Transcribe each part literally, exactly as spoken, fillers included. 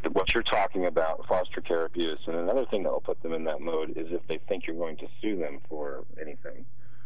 what you're talking about, foster care abuse. And another thing that will put them in that mode is if they think you're going to sue them for anything.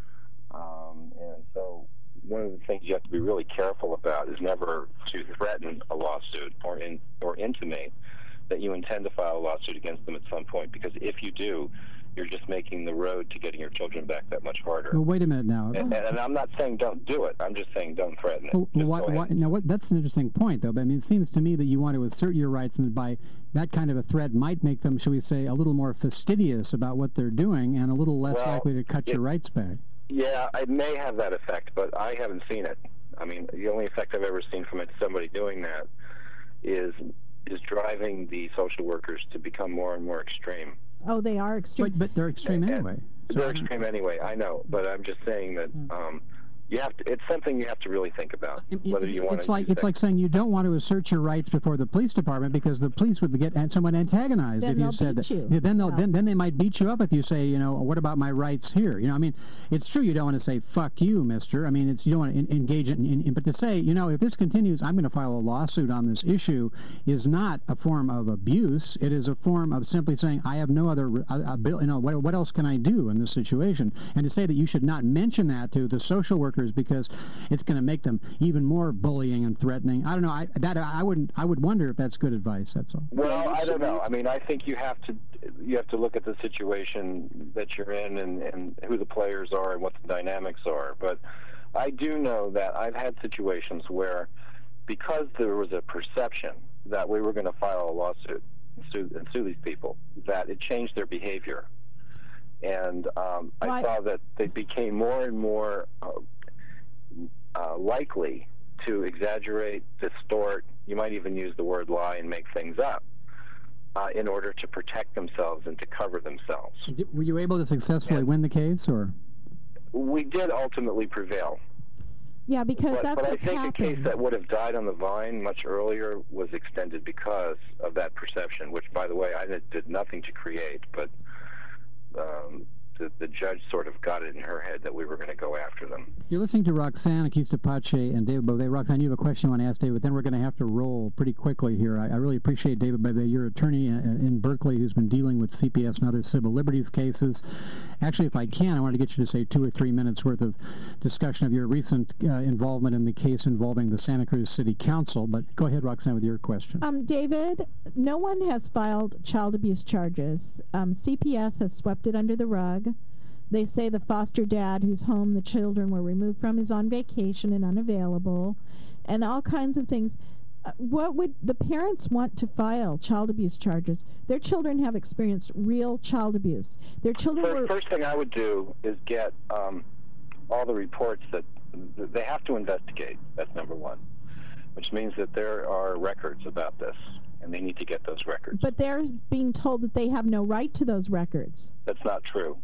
Um, and so one of the things you have to be really careful about is never to threaten a lawsuit or in, or intimate that you intend to file a lawsuit against them at some point, because if you do, you're just making the road to getting your children back that much harder. Well, wait a minute now. And, and I'm not saying don't do it. I'm just saying don't threaten it. Well, why, why, now, what, that's an interesting point, though. But, I mean, it seems to me that you want to assert your rights, and by that kind of a threat might make them, shall we say, a little more fastidious about what they're doing and a little less well, likely to cut it, your rights back. Yeah, it may have that effect, but I haven't seen it. I mean, the only effect I've ever seen from it, somebody doing that, is is driving the social workers to become more and more extreme. Oh, they are extreme. But, but they're extreme and, anyway. So they're extreme anyway, I know. But I'm just saying that um, you have to, it's something you have to really think about, it, whether you want it's to like It's like saying you don't want to assert your rights before the police department because the police would get somewhat antagonized then if you they'll said beat that. You. Yeah, then, they'll, no. then, then they might beat you up if you say, you know, what about my rights here? You know, I mean, it's true you don't want to say, fuck you, mister. I mean, it's you don't want to in, engage in, in, in, but to say, you know, if this continues, I'm going to file a lawsuit on this issue is not a form of abuse. It is a form of simply saying, I have no other, uh, you know, what, what else can I do in this situation? And to say that you should not mention that to the social workers because it's going to make them even more bullying and threatening. I don't know. I that I wouldn't. I would wonder if that's good advice. That's all. Well, I don't know. I mean, I think you have to you have to look at the situation that you're in and, and who the players are and what the dynamics are. But I do know that I've had situations where, because there was a perception that we were going to file a lawsuit and sue, and sue these people, that it changed their behavior. And um, I Why? saw that they became more and more uh, uh, likely to exaggerate, distort, you might even use the word lie and make things up uh, in order to protect themselves and to cover themselves. Were you able to successfully and win the case, or? We did ultimately prevail. Yeah, because but, that's but I what's think happening. a case that would have died on the vine much earlier was extended because of that perception, which, by the way, I did, did nothing to create, but um, the, the judge sort of got it in her head that we were going to go after them. You're listening to Roxanne Aquista-Pache and David Bovet. Roxanne, you have a question you want to ask David, then we're going to have to roll pretty quickly here. I, I really appreciate David Bovet, your attorney in Berkeley who's been dealing with C P S and other civil liberties cases. Actually, if I can, I want to get you to say two or three minutes worth of discussion of your recent uh, involvement in the case involving the Santa Cruz City Council. But go ahead, Roxanne, with your question. Um, David, no one has filed child abuse charges. Um, C P S has swept it under the rug. They say the foster dad whose home the children were removed from is on vacation and unavailable, and all kinds of things. Uh, what would the parents want to file child abuse charges? Their children have experienced real child abuse. Their children First, were... first thing I would do is get um, all the reports that they have to investigate. That's number one, which means that there are records about this, and they need to get those records. But they're being told that they have no right to those records. That's not true.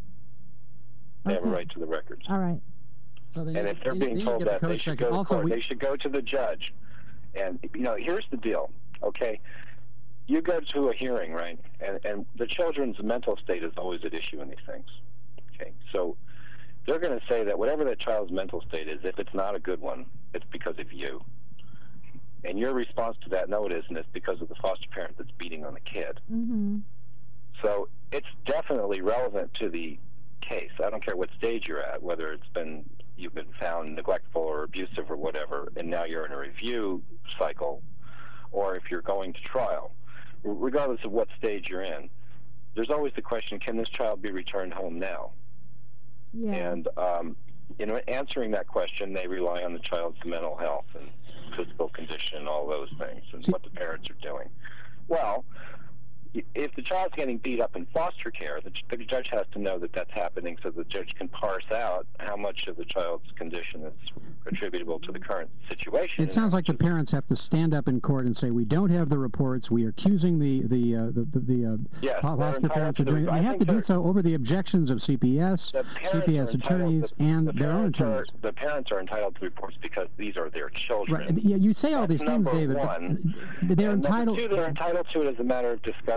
They Okay. have a right to the records. All right. So they And need, if they're they being need told to get that, the they code should check. go to Also, court. we, They should go to the judge. And, you know, here's the deal, okay? You go to a hearing, right? And, and the children's mental state is always at issue in these things, okay? So they're going to say that whatever that child's mental state is, if it's not a good one, it's because of you. And your response to that, no, it isn't. It's because of the foster parent that's beating on the kid. Mm-hmm. So it's definitely relevant to the case. I don't care what stage you're at, whether it's been you've been found neglectful or abusive or whatever, and now you're in a review cycle, or if you're going to trial. Regardless of what stage you're in, there's always the question, can this child be returned home now? Yeah. And um, in answering that question, they rely on the child's mental health and physical condition and all those things and what the parents are doing. Well, if the child's getting beat up in foster care, the, the judge has to know that that's happening so the judge can parse out how much of the child's condition is attributable to the current situation. It sounds like the parents have to stand up in court and say, we don't have the reports, we are accusing the the uh, the, the, the uh, yes, foster parents of doing it. I They have to do so over the objections of C P S, C P S attorneys, the, and the their own attorneys. Are, the parents are entitled to reports because these are their children. Right. Yeah, you say all That's these things, number David, one. but they're and entitled... Number two, they're entitled to it as a matter of discovery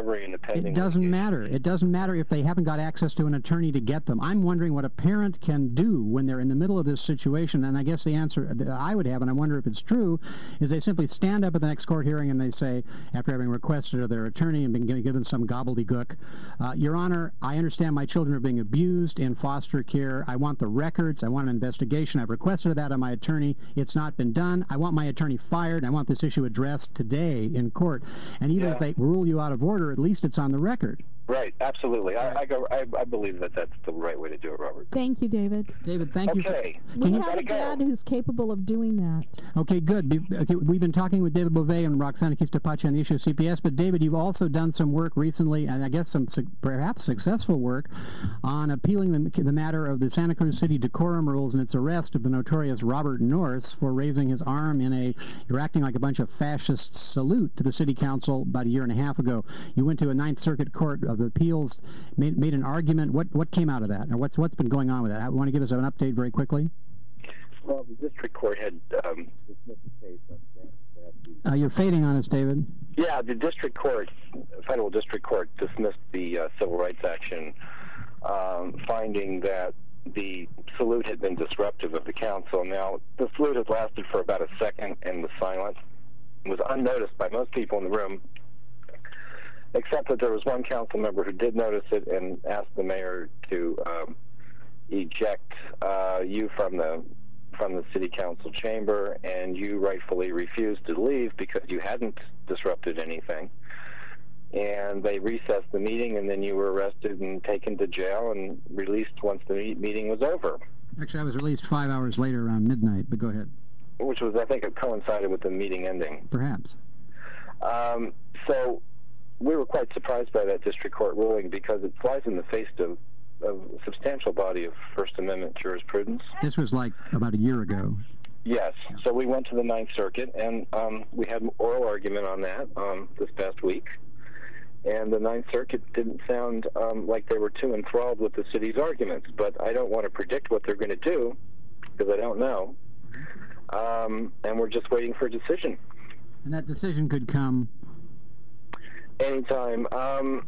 discovery and the pending... It doesn't litigation. matter. It doesn't matter if they haven't got access to an attorney to get them. I'm wondering what a parent can do when they're in the middle of this situation, and I guess the answer that I would have, and I wonder if it's true, is they simply stand up at the next court hearing and they say, after having requested of their attorney and been given some gobbledygook, uh, Your Honor, I understand my children are being abused in foster care. I want the records. I want an investigation. I've requested that of my attorney. It's not been done. I want my attorney fired. I want this issue addressed today in court. And even Yeah. if they rule you out of order, at least it's on the record. Right, absolutely. I, I, go, I, I believe that that's the right way to do it, Robert. Thank you, David. David, thank you. Okay. For, We you, have a dad who's capable of doing that. okay, good. Be, okay, we've been talking with David Beauvais and Roxana Keys-Tapace on the issue of C P S, but David, you've also done some work recently, and I guess some su perhaps successful work, on appealing the, the matter of the Santa Cruz City decorum rules and its arrest of the notorious Robert Norris for raising his arm in a, you're acting like a bunch of fascists salute to the city council about a year and a half ago. You went to a Ninth Circuit Court of Appeals, made, made an argument. What what came out of that? Or what's what's been going on with that? I want to give us an update very quickly. Well, the district court had um, dismissed the case. Uh, you're fading on us, David. Yeah, the district court, federal district court, dismissed the uh, civil rights action, um, finding that the salute had been disruptive of the council. Now, the salute had lasted for about a second and was silent. It was unnoticed by most people in the room, except that there was one council member who did notice it and asked the mayor to um, eject uh, you from the from the city council chamber, and you rightfully refused to leave because you hadn't disrupted anything. And they recessed the meeting, and then you were arrested and taken to jail and released once the me meeting was over. Actually, I was released five hours later around midnight, but go ahead. Which was, I think, it coincided with the meeting ending. Perhaps. Um, so we were quite surprised by that district court ruling because it flies in the face of, of a substantial body of First Amendment jurisprudence. This was like about a year ago. Yes. So we went to the Ninth Circuit, and um, we had an oral argument on that um, this past week. And the Ninth Circuit didn't sound um, like they were too enthralled with the city's arguments. But I don't want to predict what they're going to do because I don't know. Um, and we're just waiting for a decision. And that decision could come anytime. Um,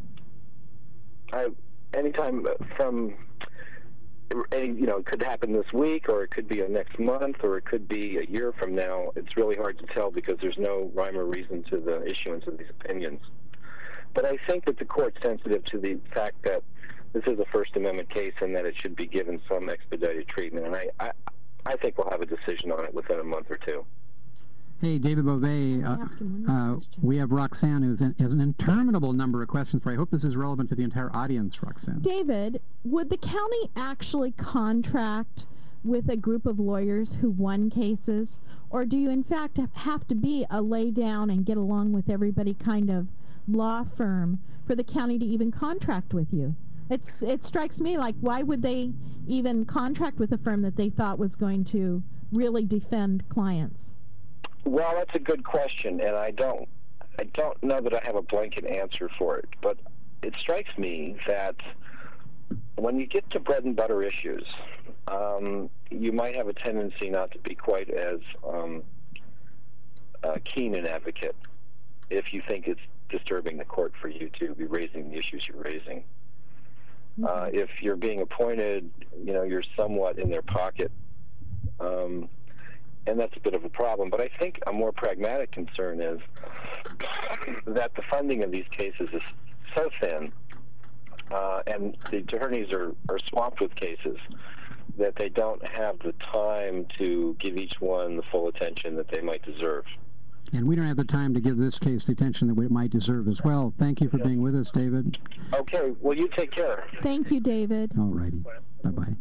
I, anytime from, any, you know, it could happen this week, or it could be a next month, or it could be a year from now. It's really hard to tell because there's no rhyme or reason to the issuance of these opinions. But I think that the court's sensitive to the fact that this is a First Amendment case and that it should be given some expedited treatment. And I, I, I think we'll have a decision on it within a month or two. Hey, David Beauvais, uh, uh, we have Roxanne, who has an interminable number of questions for you. I hope this is relevant to the entire audience, Roxanne. David, would the county actually contract with a group of lawyers who won cases? Or do you, in fact, have to be a lay down and get along with everybody kind of law firm for the county to even contract with you? It's, it strikes me like, why would they even contract with a firm that they thought was going to really defend clients? Well, that's a good question, and I don't, I don't know that I have a blanket answer for it. But it strikes me that when you get to bread and butter issues, um, you might have a tendency not to be quite as um, uh, keen an advocate if you think it's disturbing the court for you to be raising the issues you're raising. Mm-hmm. Uh, if you're being appointed, you know, you're somewhat in their pocket. Um, And that's a bit of a problem. But I think a more pragmatic concern is that the funding of these cases is so thin, uh, and the attorneys are, are swamped with cases, that they don't have the time to give each one the full attention that they might deserve. And we don't have the time to give this case the attention that we might deserve as well. Thank you for being with us, David. Okay. Well, you take care. Thank you, David. All righty. Bye-bye.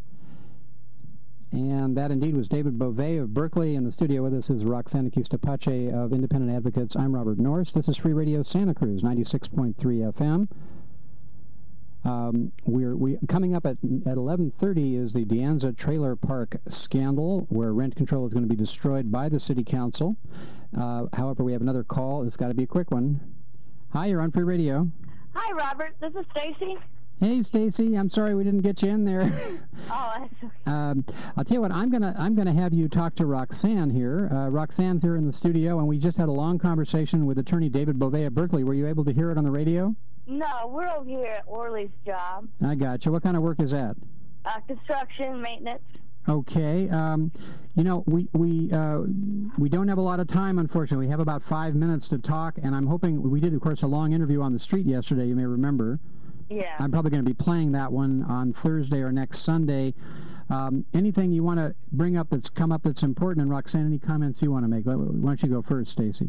And that indeed was David Beauvais of Berkeley. In the studio with us is Roxana Keys-Tapace of Independent Advocates. I'm Robert Norris. This is Free Radio Santa Cruz, ninety-six point three F M. Um, we're we coming up at at eleven thirty is the De Anza Trailer Park scandal, where rent control is going to be destroyed by the city council. Uh, however, we have another call. It's got to be a quick one. Hi, you're on Free Radio. Hi, Robert. This is Stacy. Hey, Stacy. I'm sorry we didn't get you in there. Oh, that's okay. um, I'll tell you what. I'm gonna I'm gonna have you talk to Roxanne here. Uh, Roxanne's here in the studio, and we just had a long conversation with attorney David Beauvais at Berkeley. Were you able to hear it on the radio? No, we're over here at Orly's job. I got you. What kind of work is that? Uh, construction, maintenance. Okay. Um, you know, we we uh, we don't have a lot of time, unfortunately. We have about five minutes to talk, and I'm hoping we did, of course, a long interview on the street yesterday. You may remember. Yeah. I'm probably going to be playing that one on Thursday or next Sunday. Um, anything you want to bring up that's come up that's important, and Roxanne, any comments you want to make? Why don't you go first, Stacy?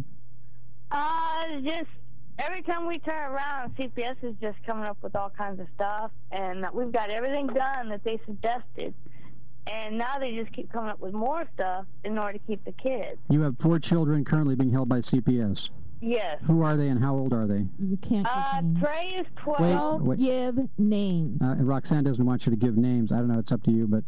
Uh, just every time we turn around, C P S is just coming up with all kinds of stuff, and we've got everything done that they suggested, and now they just keep coming up with more stuff in order to keep the kids. You have four children currently being held by C P S. Yes. Who are they and how old are they? You can't Uh, give names. Trey is twelve. Don't wait. give names. Uh, and Roxanne doesn't want you to give names. I don't know. It's up to you. But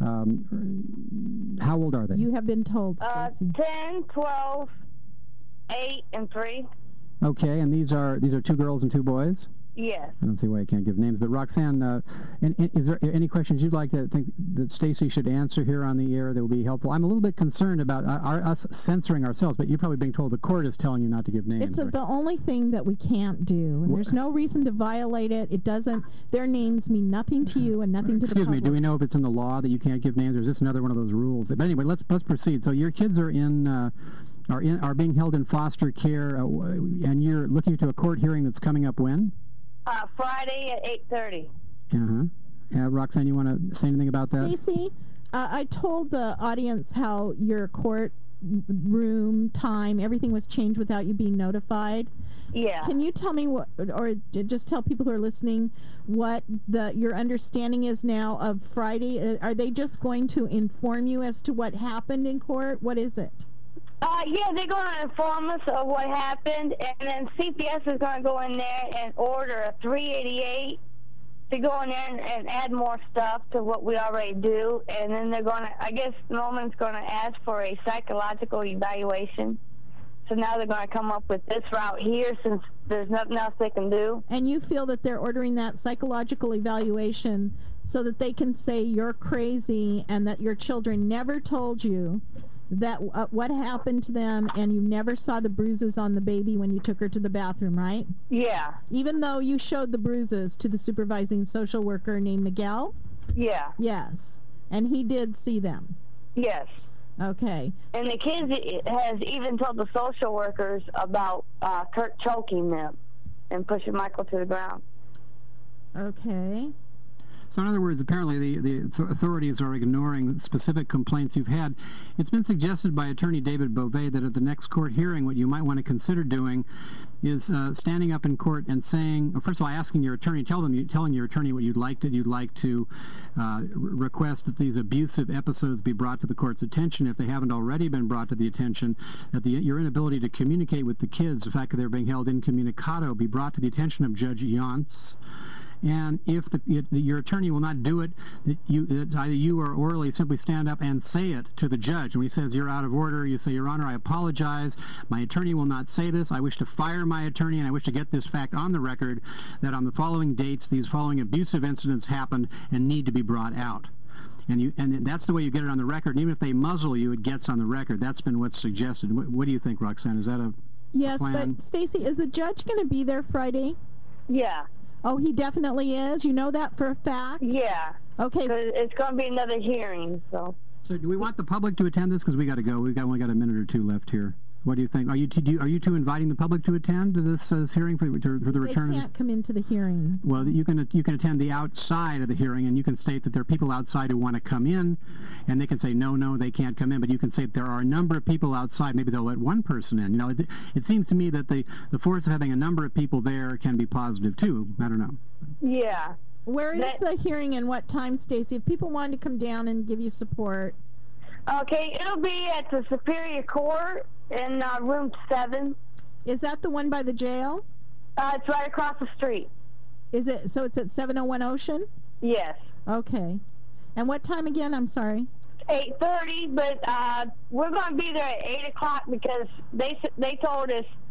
um, how old are they? You have been told, Uh, Stacy. ten, twelve, eight, and three. Okay, and these are these are two girls and two boys? Yes. I don't see why I can't give names. But Roxanne, uh, and, and is there any questions you'd like to think that Stacy should answer here on the air that would be helpful? I'm a little bit concerned about our, our, us censoring ourselves, but you're probably being told the court is telling you not to give names. It's a, right? the only thing that we can't do, and there's no reason to violate it. It doesn't. Their names mean nothing to you and nothing to Excuse the me. public. Do we know if it's in the law that you can't give names, or is this another one of those rules? But anyway, let's let's proceed. So your kids are in. Uh, are in are being held in foster care, uh, and you're looking to a court hearing that's coming up when? Uh, Friday at eight thirty. Uh-huh. Uh, Roxanne, you want to say anything about that? Stacy, uh, I told the audience how your court room, time, everything was changed without you being notified. Yeah. Can you tell me what, or just tell people who are listening what the your understanding is now of Friday? Uh, are they just going to inform you as to what happened in court? What is it? Uh, yeah, they're going to inform us of what happened, and then C P S is going to go in there and order a three eighty-eight to go in there and, and add more stuff to what we already do, and then they're going to, I guess Norman's going to ask for a psychological evaluation. So now they're going to come up with this route here since there's nothing else they can do. And you feel that they're ordering that psychological evaluation so that they can say you're crazy and that your children never told you that uh, what happened to them, and you never saw the bruises on the baby when you took her to the bathroom, right? Yeah. Even though you showed the bruises to the supervising social worker named Miguel? Yeah. Yes. And he did see them? Yes. Okay. And the kids has even told the social workers about uh, Kurt choking them and pushing Michael to the ground. Okay. So in other words, apparently the, the authorities are ignoring specific complaints you've had. It's been suggested by attorney David Beauvais that at the next court hearing, what you might want to consider doing is uh, standing up in court and saying, well, first of all, asking your attorney, tell them, you, telling your attorney what you'd like to, you'd like to uh, request that these abusive episodes be brought to the court's attention if they haven't already been brought to the attention, that the, your inability to communicate with the kids, the fact that they're being held incommunicado, be brought to the attention of Judge Yance. And if the, it, your attorney will not do it, that you, that either you or Orly simply stand up and say it to the judge. And he says, you're out of order. You say, Your Honor, I apologize. My attorney will not say this. I wish to fire my attorney, and I wish to get this fact on the record that on the following dates, these following abusive incidents happened and need to be brought out. And you, and that's the way you get it on the record. And even if they muzzle you, it gets on the record. That's been what's suggested. What, what do you think, Roxanne? Is that a Yes, plan? but Stacy, is the judge going to be there Friday? Yeah. Oh, he definitely is? You know that for a fact? Yeah. Okay. Because it's going to be another hearing, so. So do we want the public to attend this? Because we got to go. We've got, only got a minute or two left here. What do you think? Are you two, do you, are you two inviting the public to attend to this, uh, this hearing for, to, for the return? They of can't come into the hearing. Well, you can you can attend the outside of the hearing, and you can state that there are people outside who want to come in, and they can say no, no, they can't come in. But you can say there are a number of people outside. Maybe they'll let one person in. You know, it, it seems to me that the the force of having a number of people there can be positive too. I don't know. Yeah. Where is That- the hearing and what time, Stacy? If people wanted to come down and give you support. Okay, it'll be at the Superior Court in uh, room seven. Is that the one by the jail? Uh, it's right across the street. Is it, so it's at seven oh one Ocean? Yes. Okay. And what time again? I'm sorry. eight thirty, but uh, we're going to be there at eight o'clock because they s- they told us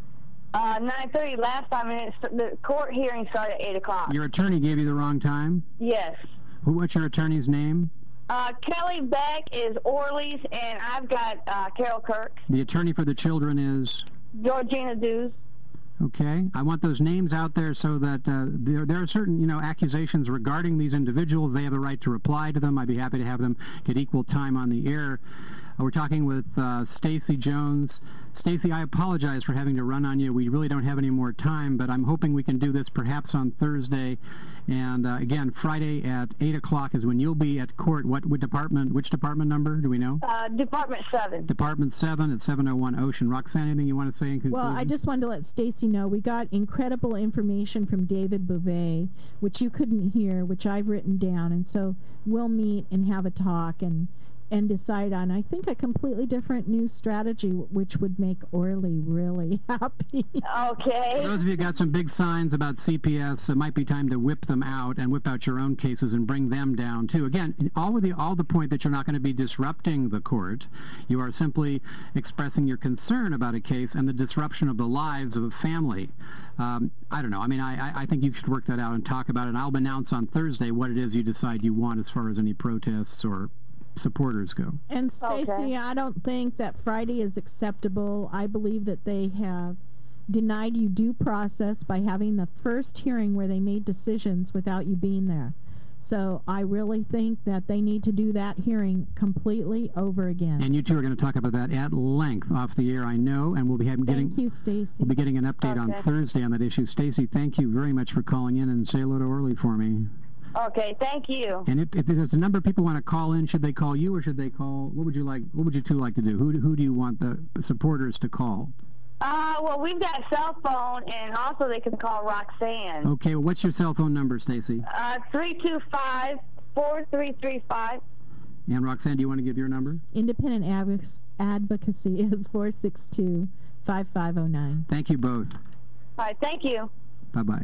Uh, nine thirty last time, and it's, the court hearing started at eight o'clock. Your attorney gave you the wrong time? Yes. Who? What's your attorney's name? Uh, Kelly Beck is Orly's, and I've got uh, Carol Kirk. The attorney for the children is? Georgina Dews. Okay. I want those names out there so that uh, there, there are certain, you know, accusations regarding these individuals. They have the right to reply to them. I'd be happy to have them get equal time on the air. Uh, we're talking with uh, Stacy Jones. Stacy, I apologize for having to run on you. We really don't have any more time, but I'm hoping we can do this perhaps on Thursday. And uh, again, Friday at eight o'clock is when you'll be at court. What, what department, which department number, do we know? Uh, Department seven. Department seven at seven oh one Ocean. Roxanne, anything you want to say in conclusion? Well, I just wanted to let Stacy know we got incredible information from David Bouvet, which you couldn't hear, which I've written down. And so we'll meet and have a talk and and decide on, I think, a completely different new strategy, which would make Orly really happy. Okay. For those of you who got some big signs about C P S, it might be time to whip them out and whip out your own cases and bring them down, too. Again, all with the, all the point that you're not going to be disrupting the court. You are simply expressing your concern about a case and the disruption of the lives of a family. Um, I don't know. I mean, I, I think you should work that out and talk about it, and I'll announce on Thursday what it is you decide you want as far as any protests or supporters go. And Stacy, Okay. I don't think that Friday is acceptable. I believe that they have denied you due process by having the first hearing where they made decisions without you being there. So I really think that they need to do that hearing completely over again. And you two are going to talk about that at length off the air, I know, and we'll be having, getting Thank you, Stacy. we'll be getting an update Okay. on Thursday on that issue. Stacy, thank you very much for calling in, and say hello to Orly for me. Okay, thank you. And if, if there's a number of people want to call in, should they call you or should they call? What would you like? What would you two like to do? Who do, who do you want the supporters to call? Uh, well, we've got a cell phone, and also they can call Roxanne. Okay. Well, what's your cell phone number, Stacy? Uh, three two five, four three three five. And Roxanne, do you want to give your number? Independent advoc- advocacy is four six two, five five oh nine. Thank you both. All right, thank you. Bye bye.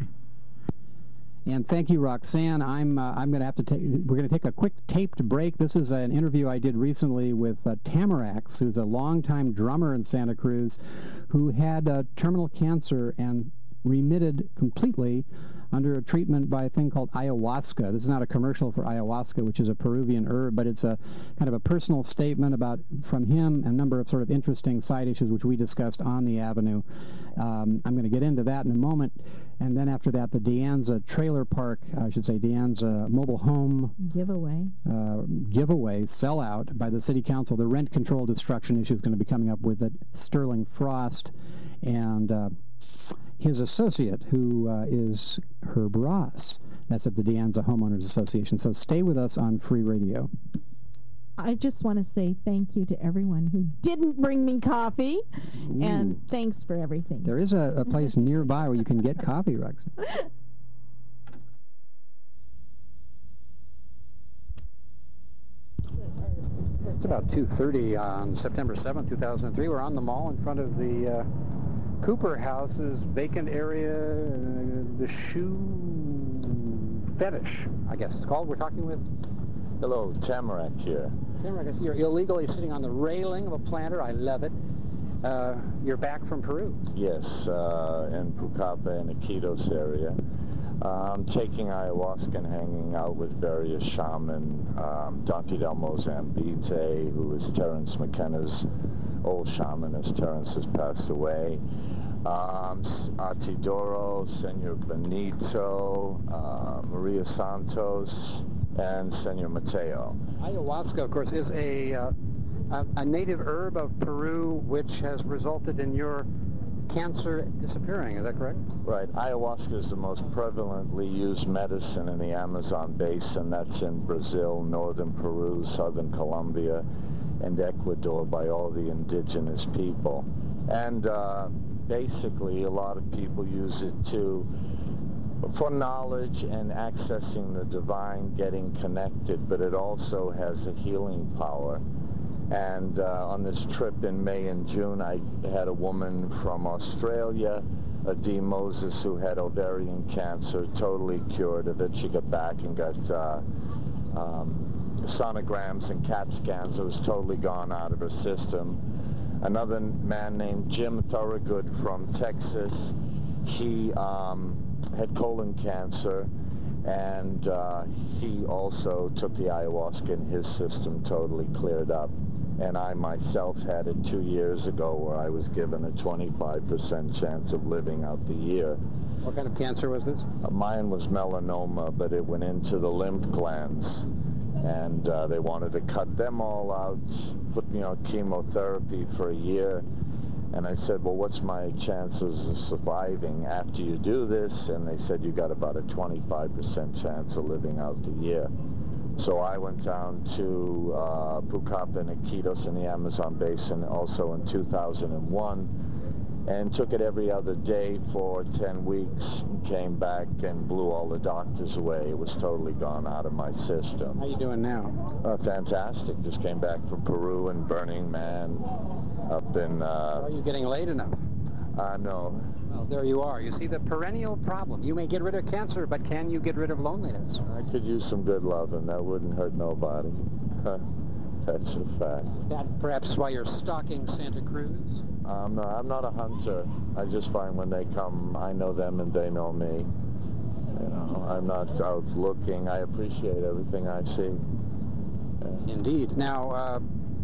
And thank you, Roxanne. I'm uh, I'm going to have to take. We're going to take a quick taped break. This is an interview I did recently with uh, Tamarax, who's a longtime drummer in Santa Cruz, who had uh, terminal cancer and remitted completely under a treatment by a thing called ayahuasca. This is not a commercial for ayahuasca, which is a Peruvian herb, but it's a kind of a personal statement about, from him, a number of sort of interesting side issues which we discussed on the Avenue. Um, I'm going to get into that in a moment. And then after that, the De Anza Trailer Park, I should say De Anza Mobile Home Giveaway. uh, giveaway, sellout by the City Council. The rent control destruction issue is going to be coming up with it. Sterling Frost and uh, his associate, who uh, is Herb Ross. That's at the De Anza Homeowners Association. So stay with us on Free Radio. I just want to say thank you to everyone who didn't bring me coffee, Ooh. and thanks for everything. There is a, a place nearby where you can get coffee, Roxanne. It's about two thirty on September seventh, two thousand three. We're on the mall in front of the uh, Cooper House's vacant area, uh, the Shoe Fetish, I guess it's called. We're talking with... Hello, Tamarack here. Tamarack, you're illegally sitting on the railing of a planter. I love it. Uh, you're back from Peru. Yes, uh, in Pucallpa in the Iquitos area. Um, taking ayahuasca and hanging out with various shaman. Um, Dante del Mozambite, who is Terence McKenna's old shaman, as Terence has passed away. Um, Artidoro, Senor Benito, uh, Maria Santos, and Senor Mateo. Ayahuasca, of course, is a, uh, a, a native herb of Peru which has resulted in your cancer disappearing. Is that correct? Right. Ayahuasca is the most prevalently used medicine in the Amazon basin. That's in Brazil, northern Peru, southern Colombia, and Ecuador by all the indigenous people. And uh, basically, a lot of people use it to for knowledge and accessing the divine, getting connected, but it also has a healing power. And uh, on this trip in May and June, I had a woman from Australia, a Dee Moses, who had ovarian cancer, totally cured of it. She got back and got uh, um, sonograms and CAT scans. It was totally gone out of her system. another man named Jim Thorogood from Texas. He um, had colon cancer, and uh, he also took the ayahuasca, and his system totally cleared up. And I myself had it two years ago, where I was given a twenty-five percent chance of living out the year. What kind of cancer was this? Uh, mine was melanoma, but it went into the lymph glands, and uh, they wanted to cut them all out, put me on chemotherapy for a year. And I said, well, what's my chances of surviving after you do this? And they said, you got about a twenty-five percent chance of living out the year. So I went down to uh, Pucallpa and Iquitos in the Amazon basin also in two thousand one, and took it every other day for ten weeks, and came back and blew all the doctors away. It was totally gone out of my system. How you doing now? Uh, fantastic. Just came back from Peru and Burning Man up in... Uh, Are you getting laid enough? Uh, no. Well, there you are. You see the perennial problem. You may get rid of cancer, but can you get rid of loneliness? I could use some good loving. That wouldn't hurt nobody. That's a fact. That perhaps why you're stalking Santa Cruz? I'm not, I'm not a hunter. I just find when they come, I know them and they know me. You know, I'm not out looking. I appreciate everything I see. Yeah. Indeed. Now, uh,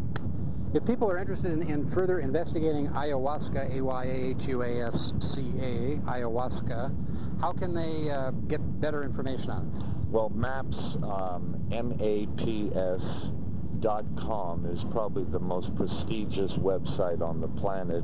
if people are interested in, in further investigating ayahuasca, A Y A H U A S C A, ayahuasca, how can they uh, get better information on it? Well, MAPS, um, M A P S dot com is probably the most prestigious website on the planet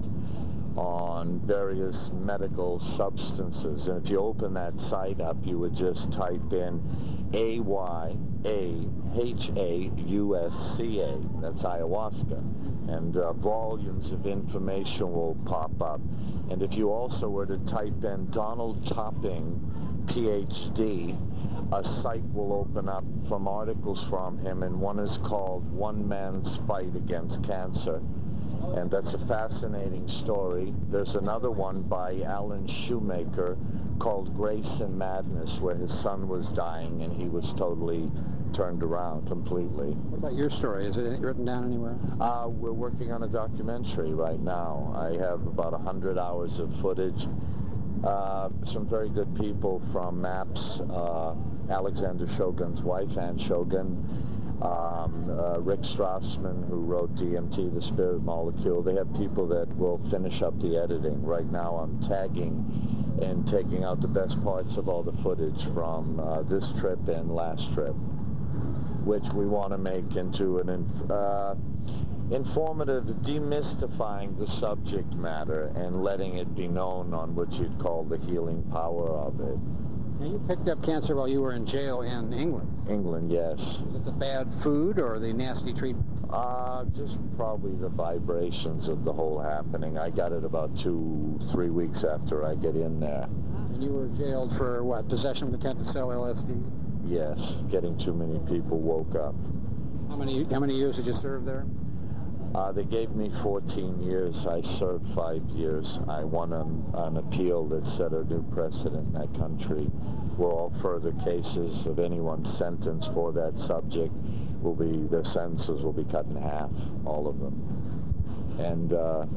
on various medical substances. And if you open that site up, you would just type in A Y A H A U S C A, that's ayahuasca, and uh, volumes of information will pop up. And if you also were to type in Donald Topping, P H D, a site will open up from articles from him, and one is called One Man's Fight Against Cancer. And that's a fascinating story. There's another one by Alan Shoemaker called Grace and Madness, where his son was dying and he was totally turned around completely. What about your story? Is it written down anywhere? Uh, we're working on a documentary right now. I have about one hundred hours of footage. Uh, some very good people from MAPS, uh, Alexander Shogun's wife, Ann Shogun, um, uh, Rick Strassman, who wrote D M T, The Spirit Molecule. They have people that will finish up the editing. Right now I'm tagging and taking out the best parts of all the footage from uh, this trip and last trip, which we want to make into an inf uh, informative, demystifying the subject matter and letting it be known on what you'd call the healing power of it. Now, you picked up cancer while you were in jail in England. England, yes. Was it the bad food or the nasty treatment? Uh, just probably the vibrations of the whole happening. I got it about two, three weeks after I get in there. And you were jailed for, what, possession with intent to sell L S D? Yes, getting too many people woke up. How many, how many years did you serve there? Uh, they gave me fourteen years. I served five years. I won an, an appeal that set a new precedent in that country, where all further cases of anyone sentenced for that subject will be, their sentences will be cut in half, all of them. And uh,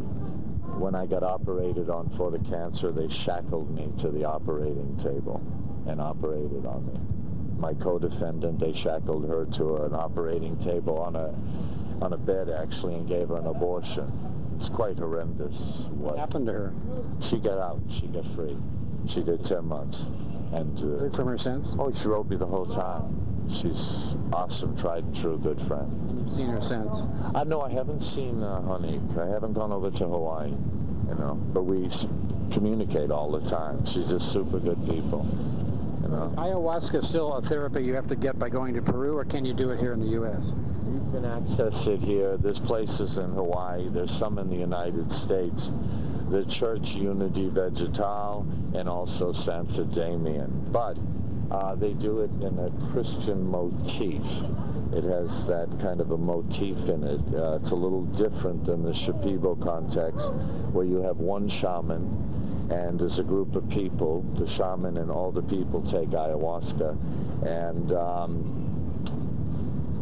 when I got operated on for the cancer, they shackled me to the operating table and operated on me. My co-defendant, they shackled her to an operating table on a on a bed, actually, and gave her an abortion. It's quite horrendous. What, what happened to her? She got out. She got free. She did ten months. And uh, heard from her since? Oh, she wrote me the whole time. She's awesome, tried and true, good friend. And you've seen her since? I know I haven't seen uh, Honey. I haven't gone over to Hawaii, you know, but we communicate all the time. She's just super good people. You know? Ayahuasca is still a therapy you have to get by going to Peru, or can you do it here in the U S? You can access it here. There's places in Hawaii. There's some in the United States. The Church Unity Vegetal and also Santa Damian. But uh, they do it in a Christian motif. It has that kind of a motif in it. Uh, it's a little different than the Shipibo context, where you have one shaman and there's a group of people. The shaman and all the people take ayahuasca, and um,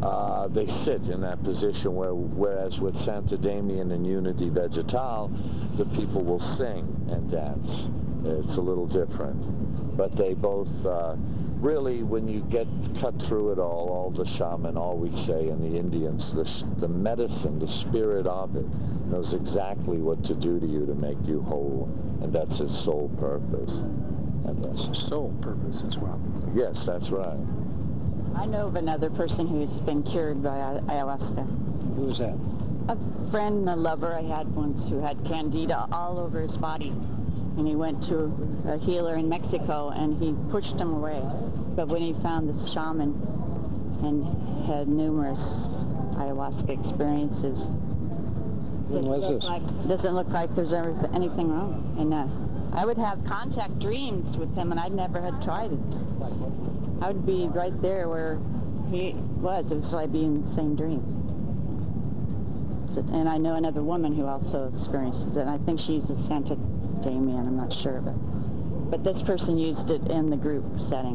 uh, they sit in that position where, whereas with Santa Damian and Unity Vegetal, the people will sing and dance. It's a little different. But they both, uh, really, when you get cut through it all, all the shaman always say, and the Indians, the, the medicine, the spirit of it, knows exactly what to do to you to make you whole. And that's its sole purpose. And that's Sole purpose as well. Yes, that's right. I know of another person who's been cured by ayahuasca. Who is that? A friend, a lover I had once who had candida all over his body. And he went to a healer in Mexico and he pushed him away. But when he found this shaman and had numerous ayahuasca experiences, When was this? like, doesn't look like there's ever anything wrong. And uh, I would have contact dreams with him and I'd never had tried it. I would be right there where he was. It was like being in the same dream. And I know another woman who also experiences it. I think she's a Santa Damian, I'm not sure, but but this person used it in the group setting.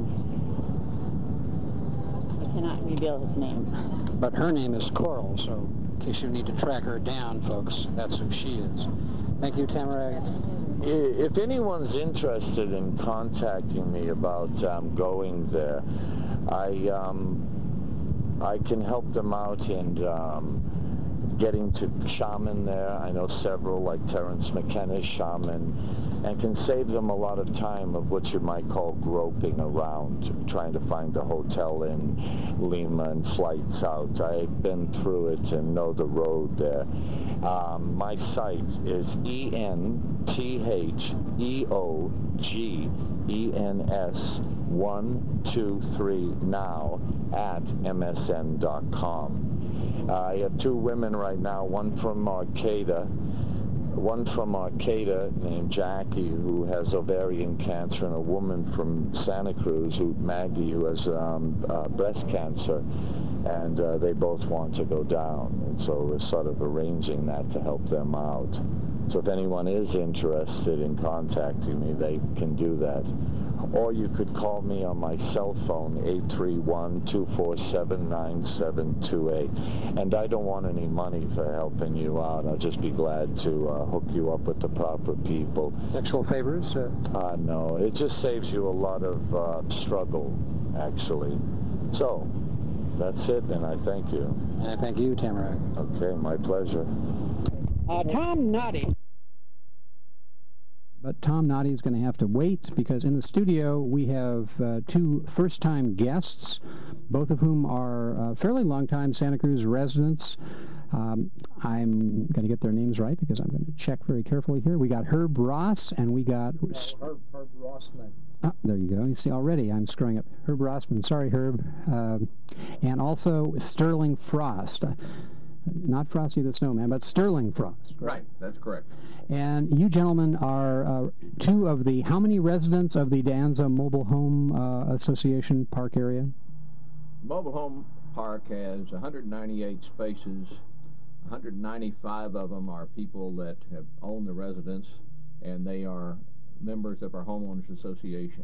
I cannot reveal his name. But her name is Coral, so in case you need to track her down, folks, that's who she is. Thank you, Tamara. If anyone's interested in contacting me about um, going there, I um, I can help them out in um, getting to shaman there. I know several, like Terence McKenna's shaman, and can save them a lot of time of what you might call groping around, trying to find a hotel in Lima and flights out. I've been through it and know the road there. Um, my site is E N T H E O G E N S one two three now at M S N dot com. Uh, I have two women right now, one from Arcata, one from Arcata named Jackie, who has ovarian cancer, and a woman from Santa Cruz, who Maggie, who has um, uh, breast cancer, and uh, they both want to go down, and so we're sort of arranging that to help them out. So if anyone is interested in contacting me, they can do that. Or you could call me on my cell phone, eight three one, two four seven, nine seven two eight. And I don't want any money for helping you out. I'll just be glad to uh, hook you up with the proper people. Sexual favors? Uh, uh, no, it just saves you a lot of uh, struggle, actually. So, that's it, and I thank you. and I thank you, Tamara. Okay, my pleasure. Uh, Tom Noddy. But Tom Noddy is going to have to wait because in the studio we have uh, two first-time guests, both of whom are uh, fairly long-time Santa Cruz residents. Um, I'm going to get their names right because I'm going to check very carefully here. We got Herb Ross and we got... Oh, Herb, Herb Rossman. Ah, there you go. You see, already I'm screwing up. Herb Rossman. Sorry, Herb. Uh, and also Sterling Frost. Uh, not Frosty the Snowman, but Sterling Frost. Right, that's correct. And you gentlemen are uh, two of the, how many residents of the Danza Mobile Home uh, Association Park area? Mobile Home Park has one hundred ninety-eight spaces. one hundred ninety-five of them are people that have owned the residence, and they are members of our homeowners association.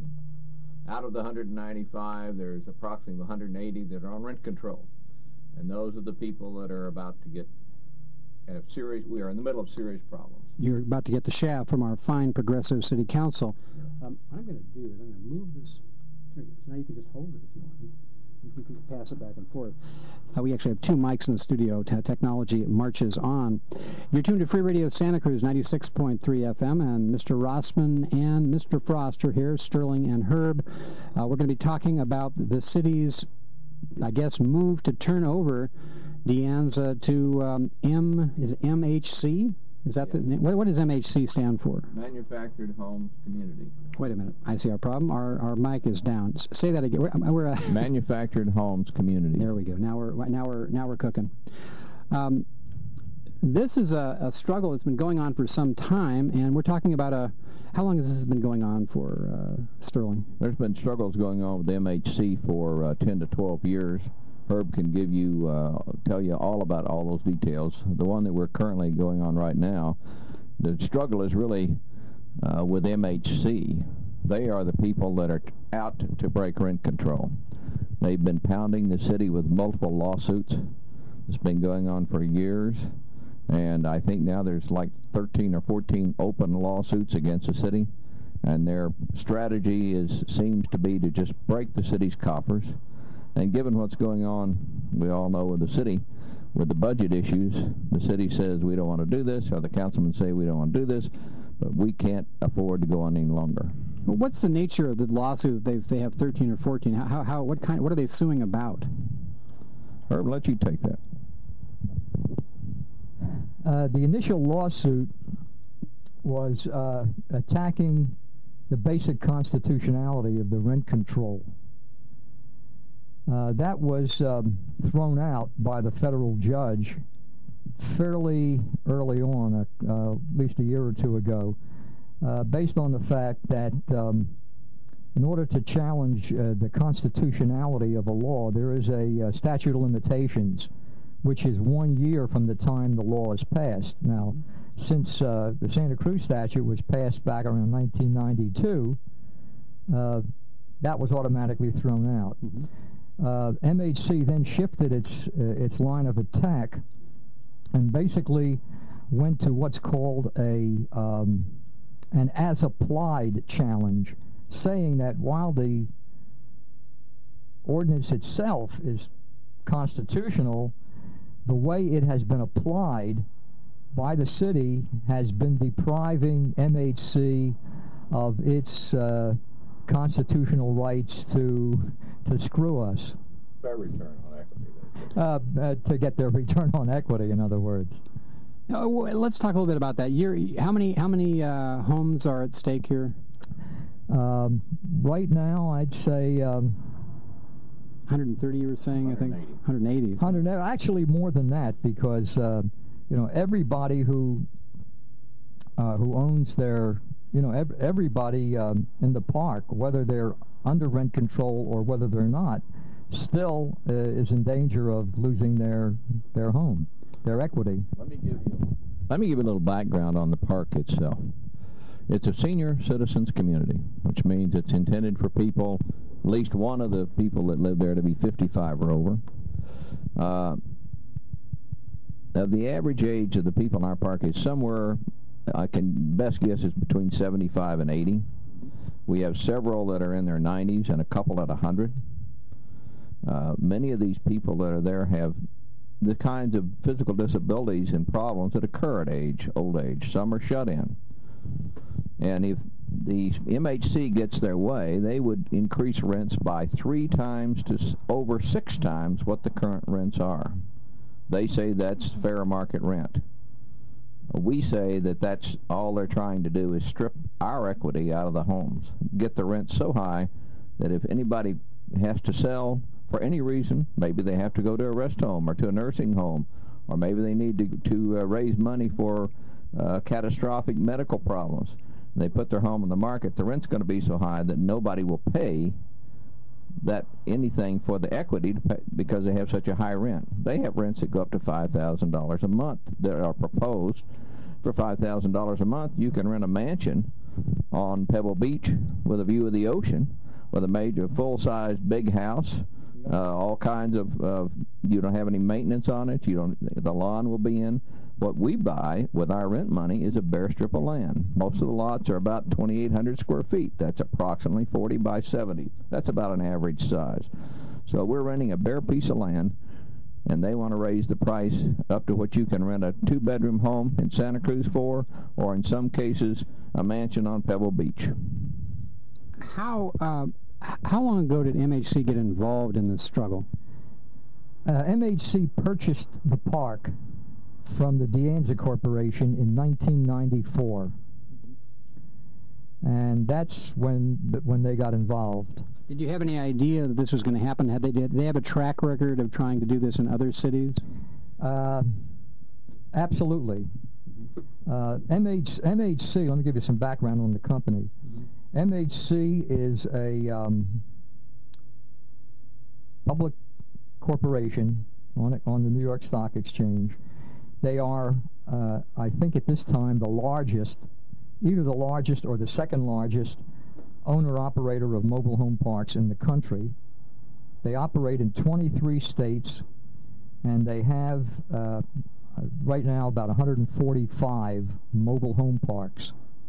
Out of the one hundred ninety-five, there's approximately one hundred eighty that are on rent control, and those are the people that are about to get have serious. We are in the middle of serious problems. You're about to get the shaft from our fine progressive city council. Um, what I'm going to do is I'm going to move this. There you go. So now you can just hold it if you want. You can pass it back and forth. Uh, we actually have two mics in the studio. Te technology marches on. You're tuned to Free Radio Santa Cruz, ninety-six point three F M, and Mister Rossman and Mister Frost are here, Sterling and Herb. Uh, we're going to be talking about the city's, I guess, move to turn over De Anza to um, M, is it M H C? Is that Yeah. the, what, what does M H C stand for? Manufactured Homes Community. Wait a minute. I see our problem. Our, our mic is down. S say that again. We're, we're uh, Manufactured Homes Community. There we go. Now we're now we're now we're cooking. Um, this is a, a struggle that's been going on for some time, and we're talking about a. How long has this been going on for, uh, Sterling? There's been struggles going on with M H C for uh, ten to twelve years. Herb can give you, uh, tell you all about all those details. The one that we're currently going on right now, the struggle is really uh, with M H C. They are the people that are out to break rent control. They've been pounding the city with multiple lawsuits. It's been going on for years, and I think now there's like thirteen or fourteen open lawsuits against the city, and their strategy is seems to be to just break the city's coffers. And given what's going on, we all know with the city, with the budget issues, the city says we don't want to do this, or the councilmen say we don't want to do this, but we can't afford to go on any longer. Well, what's the nature of the lawsuit? They they have thirteen or fourteen. How how what kind? What are they suing about? Herb, let you take that. Uh, the initial lawsuit was uh, attacking the basic constitutionality of the rent control. Uh, that was um, thrown out by the federal judge fairly early on, uh, uh, at least a year or two ago, uh, based on the fact that um, in order to challenge uh, the constitutionality of a law, there is a uh, statute of limitations, which is one year from the time the law is passed. Now, since uh, the Santa Cruz statute was passed back around nineteen ninety-two, uh, that was automatically thrown out. Mm-hmm. Uh, M H C then shifted its uh, its line of attack and basically went to what's called a um, an as-applied challenge, saying that while the ordinance itself is constitutional, the way it has been applied by the city has been depriving M H C of its uh, constitutional rights to to screw us. Fair return on equity. Uh, uh, to get their return on equity, in other words. Now, let's talk a little bit about that. You're, how many how many uh, homes are at stake here? Um, right now, I'd say um, one hundred thirty. You were saying, I think one hundred eighty. one hundred, actually more than that, because uh, you know, everybody who uh, who owns their, you know, ev everybody um, in the park, whether they're under rent control or whether they're not, still uh, is in danger of losing their their home, their equity. Let me give you let me give you a little background on the park itself. It's a senior citizens community, which means it's intended for people, at least one of the people that live there, to be fifty-five or over. Uh, now the average age of the people in our park is somewhere, I can best guess is between seventy-five and eighty. We have several that are in their nineties and a couple at one hundred. Uh, many of these people that are there have the kinds of physical disabilities and problems that occur at age, old age. Some are shut in. And if the M H C gets their way, they would increase rents by three times to s over six times what the current rents are. They say that's fair market rent. We say that that's all they're trying to do is strip our equity out of the homes, get the rent so high that if anybody has to sell for any reason, maybe they have to go to a rest home or to a nursing home, or maybe they need to, to uh, raise money for uh, catastrophic medical problems, and they put their home on the market, the rent's going to be so high that nobody will pay that anything for the equity to pay, because they have such a high rent. They have rents that go up to five thousand dollars a month that are proposed. For five thousand dollars a month, you can rent a mansion on Pebble Beach with a view of the ocean, with a major full-size big house, uh, all kinds of, uh, you don't have any maintenance on it, you don't, the lawn will be in. What we buy with our rent money is a bare strip of land. Most of the lots are about twenty-eight hundred square feet. That's approximately forty by seventy. That's about an average size. So we're renting a bare piece of land, and they want to raise the price up to what you can rent a two-bedroom home in Santa Cruz for, or in some cases, a mansion on Pebble Beach. How, uh, how long ago did M H C get involved in this struggle? Uh, M H C purchased the park from the De Anza Corporation in nineteen ninety-four, and that's when when they got involved. Did you have any idea that this was going to happen? Had they did they have a track record of trying to do this in other cities? Uh, absolutely. Uh, M H C. Let me give you some background on the company. Mm-hmm. M H C is a um, public corporation on on the New York Stock Exchange. They are, uh, I think at this time, the largest, either the largest or the second largest owner-operator of mobile home parks in the country. They operate in twenty-three states, and they have uh, right now about one hundred forty-five mobile home parks.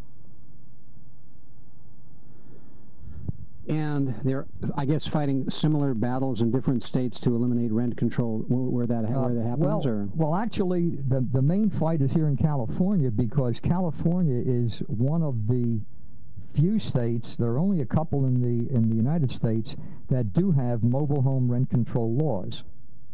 And they're, I guess, fighting similar battles in different states to eliminate rent control where that Uh, where that happens. well, or well, actually, the the main fight is here in California, because California is one of the few states. There are only a couple in the in the United States that do have mobile home rent control laws.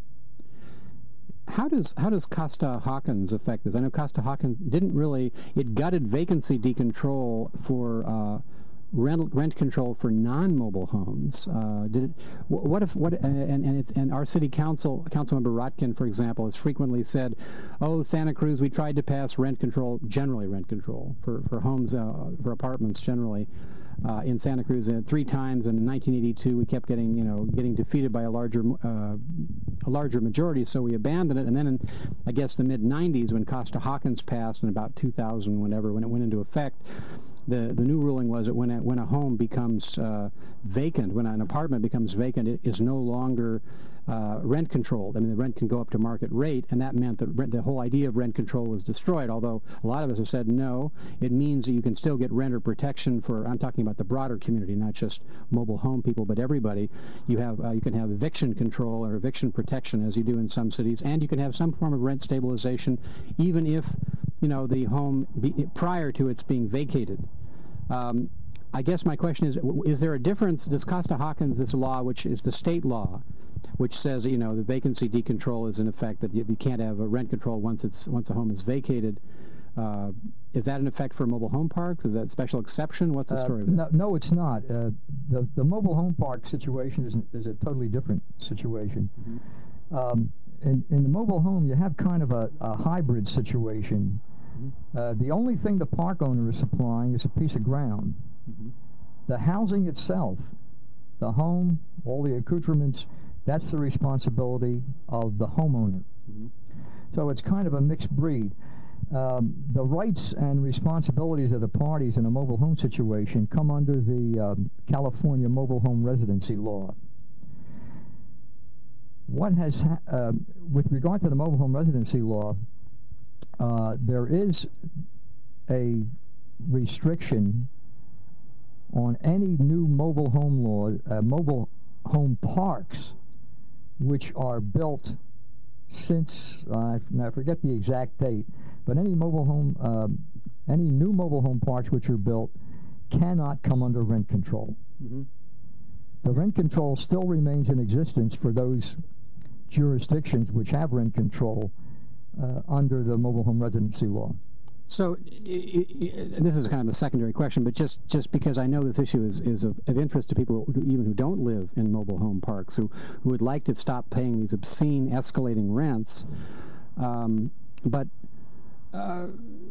How does how does Costa-Hawkins affect this? I know Costa-Hawkins didn't really, it gutted vacancy decontrol for uh, rent rent control for non-mobile homes. Uh, did it? wh- What if what? And and it's and our city council Councilmember Rotkin, for example, has frequently said, "Oh, Santa Cruz, we tried to pass rent control, generally rent control for for homes uh, for apartments generally." Uh, in Santa Cruz, uh, three times, and in nineteen eighty-two we kept getting, you know, getting defeated by a larger, uh, a larger majority, so we abandoned it. And then, in, I guess, the mid nineties, when Costa-Hawkins passed, in about two thousand, whenever, when it went into effect, the the new ruling was that when a, when a home becomes uh, vacant, when an apartment becomes vacant, it is no longer uh, rent controlled. I mean, the rent can go up to market rate, and that meant that rent, the whole idea of rent control was destroyed. Although a lot of us have said no, it means that you can still get renter protection for. I'm talking about the broader community, not just mobile home people, but everybody. You have uh, you can have eviction control or eviction protection, as you do in some cities, and you can have some form of rent stabilization, even if, you know, the home be, prior to its being vacated. Um, I guess my question is: is there a difference? Does Costa-Hawkins, this law, which is the state law, which says, you know, the vacancy decontrol is in effect, that you, you can't have a rent control once it's once a home is vacated? Uh, is that in effect for mobile home parks? Is that a special exception? What's the Uh, story of that? no, no, it's not. Uh, the the mobile home park situation is is a totally different situation. Mm-hmm. Um, in in the mobile home, you have kind of a, a hybrid situation. Mm-hmm. Uh, the only thing the park owner is supplying is a piece of ground. Mm-hmm. The housing itself, the home, all the accoutrements, that's the responsibility of the homeowner. Mm-hmm. So it's kind of a mixed breed. Um, the rights and responsibilities of the parties in a mobile home situation come under the um, California Mobile Home Residency Law. What has, ha uh, with regard to the Mobile Home Residency Law, uh, there is a restriction on any new mobile home law, uh, mobile home parks, which are built since, uh, I forget the exact date, but any mobile home, uh, any new mobile home parks which are built cannot come under rent control. Mm-hmm. The rent control still remains in existence for those jurisdictions which have rent control uh, under the mobile home residency law. So, I, I, this is kind of a secondary question, but just, just because I know this issue is, is of, of interest to people who, even who don't live in mobile home parks, who, who would like to stop paying these obscene escalating rents, um, but uh,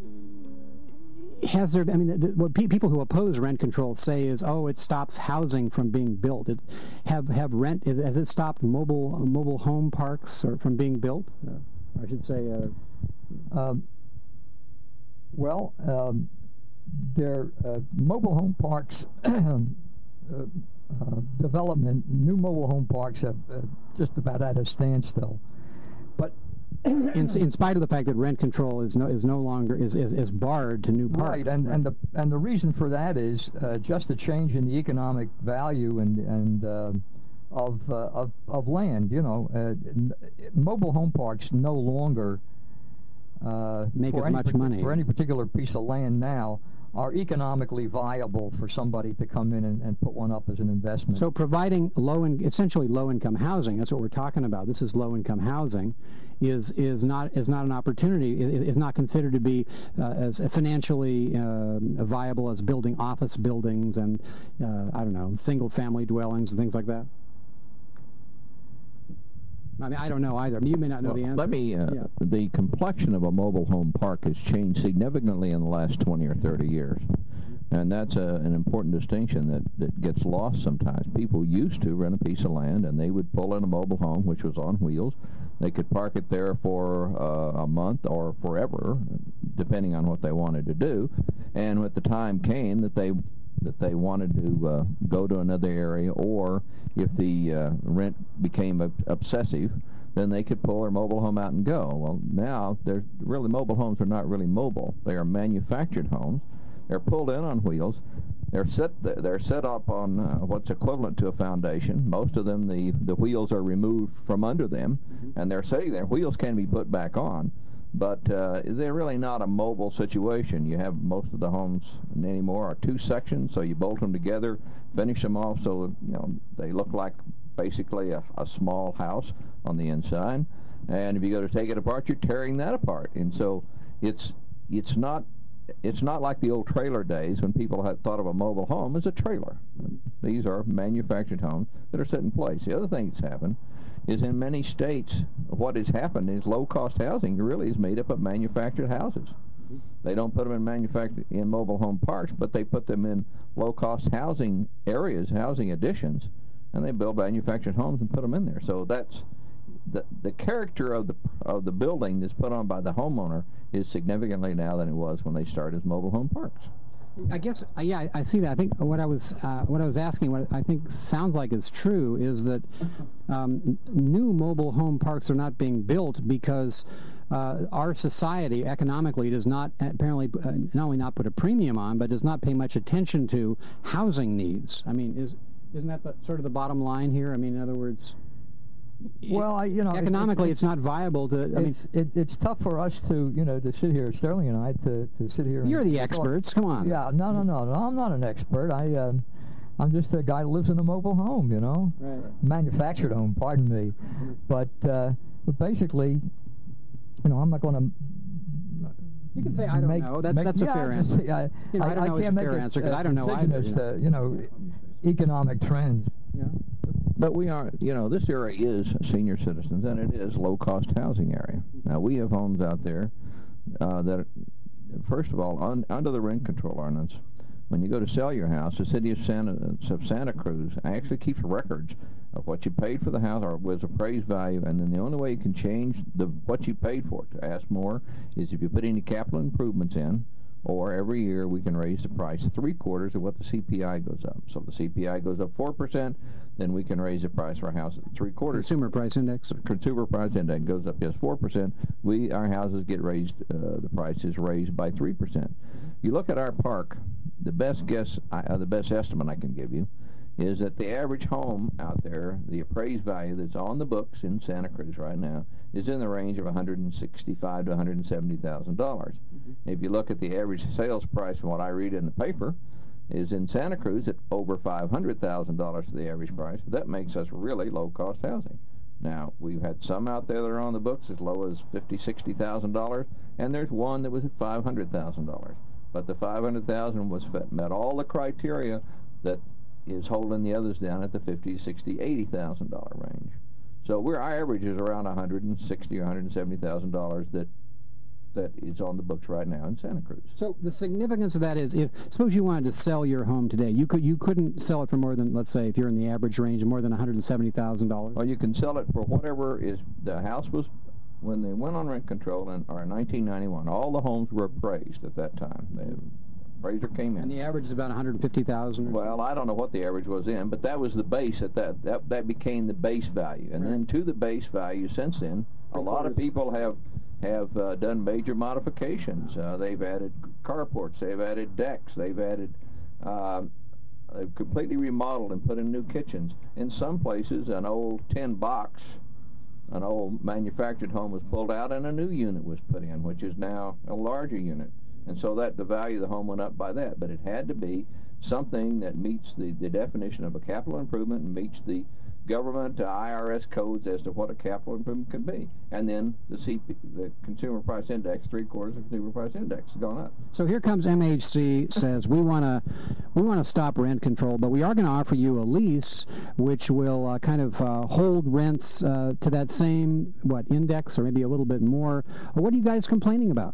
has there, I mean, the, the, what pe people who oppose rent control say is, oh, it stops housing from being built. It, have, have rent, is, has it stopped mobile, uh, mobile home parks or, from being built? Uh, I should say... Uh, um, Well, um, their uh, mobile home parks uh, uh, development, new mobile home parks have uh, just about at a standstill. But in, in spite of the fact that rent control is no is no longer is is, is barred to new parks. Right, and and the and the reason for that is uh, just a change in the economic value and and uh, of, uh, of of land. You know, uh, mobile home parks no longer. Uh, make as much money for any particular piece of land now are economically viable for somebody to come in and, and put one up as an investment. So providing low in, essentially low income housing, that's what we're talking about. This is low income housing, is is not is not an opportunity. It is not considered to be uh, as financially uh, viable as building office buildings and uh, I don't know, single family dwellings and things like that. I mean, I don't know either. I mean, you may not know well, the answer. Let me, uh, yeah. the complexion of a mobile home park has changed significantly in the last twenty or thirty years. And that's a, an important distinction that, that gets lost sometimes. People used to rent a piece of land and they would pull in a mobile home which was on wheels. They could park it there for uh, a month or forever, depending on what they wanted to do. And when the time came that they that they wanted to uh, go to another area, or if the uh, rent became ob obsessive, then they could pull their mobile home out and go. Well, now they're really mobile homes are not really mobile. They are manufactured homes. They're pulled in on wheels. They're set they're set up on uh, what's equivalent to a foundation. Most of them, the the wheels are removed from under them, mm-hmm. and they're sitting there. Wheels can be put back on, but uh, they're really not a mobile situation. You have most of the homes anymore are two sections, so you bolt them together, finish them off so you know they look like basically a, a small house on the inside. And if you go to take it apart, you're tearing that apart. And so it's it's not it's not like the old trailer days when people had thought of a mobile home as a trailer. These are manufactured homes that are set in place. The other thing that's happened is in many states, what has happened is low-cost housing really is made up of manufactured houses. They don't put them in manufactured in mobile home parks, but they put them in low-cost housing areas, housing additions, and they build manufactured homes and put them in there. So that's the the character of the of the building that's put on by the homeowner is significantly now than it was when they started as mobile home parks. I guess, uh, yeah, I, I see that. I think what I was uh, what I was asking, what I think sounds like is true, is that um, new mobile home parks are not being built because uh, our society economically does not apparently uh, not only not put a premium on, but does not pay much attention to housing needs. I mean, is isn't that the, sort of the bottom line here? I mean, in other words, well, I, you know, economically, it, it's, it's not viable to. I mean, it's, it, it's tough for us to, you know, to sit here, Sterling and I, to, to sit here. You're and the experts. Come on. Yeah, no, no, no, no. I'm not an expert. I, um, I'm just a guy who lives in a mobile home, you know, right. manufactured home. Pardon me, mm-hmm. but, uh, but basically, you know, I'm not going to. You can say I don't make, know. That's make, that's yeah, a fair just, answer. Yeah, you know, I, I don't know. I can't it's a fair make answer because I don't know either. As, You know, uh, you know economic trends. Yeah. But we are, you know, this area is senior citizens, and it is low-cost housing area. Now, we have homes out there uh, that, first of all, un, under the rent control ordinance, when you go to sell your house, the city of Santa, of Santa Cruz actually keeps records of what you paid for the house or was appraised value, and then the only way you can change the what you paid for it to ask more is if you put any capital improvements in, or every year we can raise the price three quarters of what the C P I goes up. So if the C P I goes up four percent, then we can raise the price for our house at three quarters. Consumer price index. Consumer price index goes up yes four percent. We our houses get raised. Uh, the price is raised by three percent. You look at our park. The best guess, uh, the best estimate I can give you, is that the average home out there, the appraised value that's on the books in Santa Cruz right now, is in the range of one hundred sixty-five thousand to one hundred seventy thousand dollars. Mm-hmm. If you look at the average sales price from what I read in the paper, is in Santa Cruz at over five hundred thousand dollars for the average price. That makes us really low-cost housing. Now, we've had some out there that are on the books as low as fifty thousand dollars, sixty thousand dollars, and there's one that was at five hundred thousand dollars. But the five hundred thousand dollars was met all the criteria that is holding the others down at the fifty, sixty, eighty thousand dollar range. So we're our average is around one hundred sixty or one hundred seventy thousand dollars that that is on the books right now in Santa Cruz. So the significance of that is, if suppose you wanted to sell your home today, you could you couldn't sell it for more than, let's say, if you're in the average range, more than one hundred seventy thousand dollars. Well, you can sell it for whatever is the house was. When they went on rent control in or in nineteen ninety-one, all the homes were appraised at that time. The appraiser came in. And the average is about one hundred fifty thousand dollars? Well, I don't know what the average was in, but that was the base at that. That, that became the base value. And right. then to the base value since then, a lot of people have have uh, done major modifications. Uh, they've added carports, they've added decks, they've added, uh, they've completely remodeled and put in new kitchens. In some places, an old tin box, an old manufactured home was pulled out and a new unit was put in, which is now a larger unit. And so that the value of the home went up by that. But it had to be something that meets the, the definition of a capital improvement and meets the government uh, I R S codes as to what a capital improvement could be. And then the C P, the Consumer Price Index, three quarters of the Consumer Price Index has gone up. So here comes M H C says we want to we want to stop rent control, but we are going to offer you a lease which will uh, kind of uh, hold rents uh, to that same what index or maybe a little bit more. What are you guys complaining about?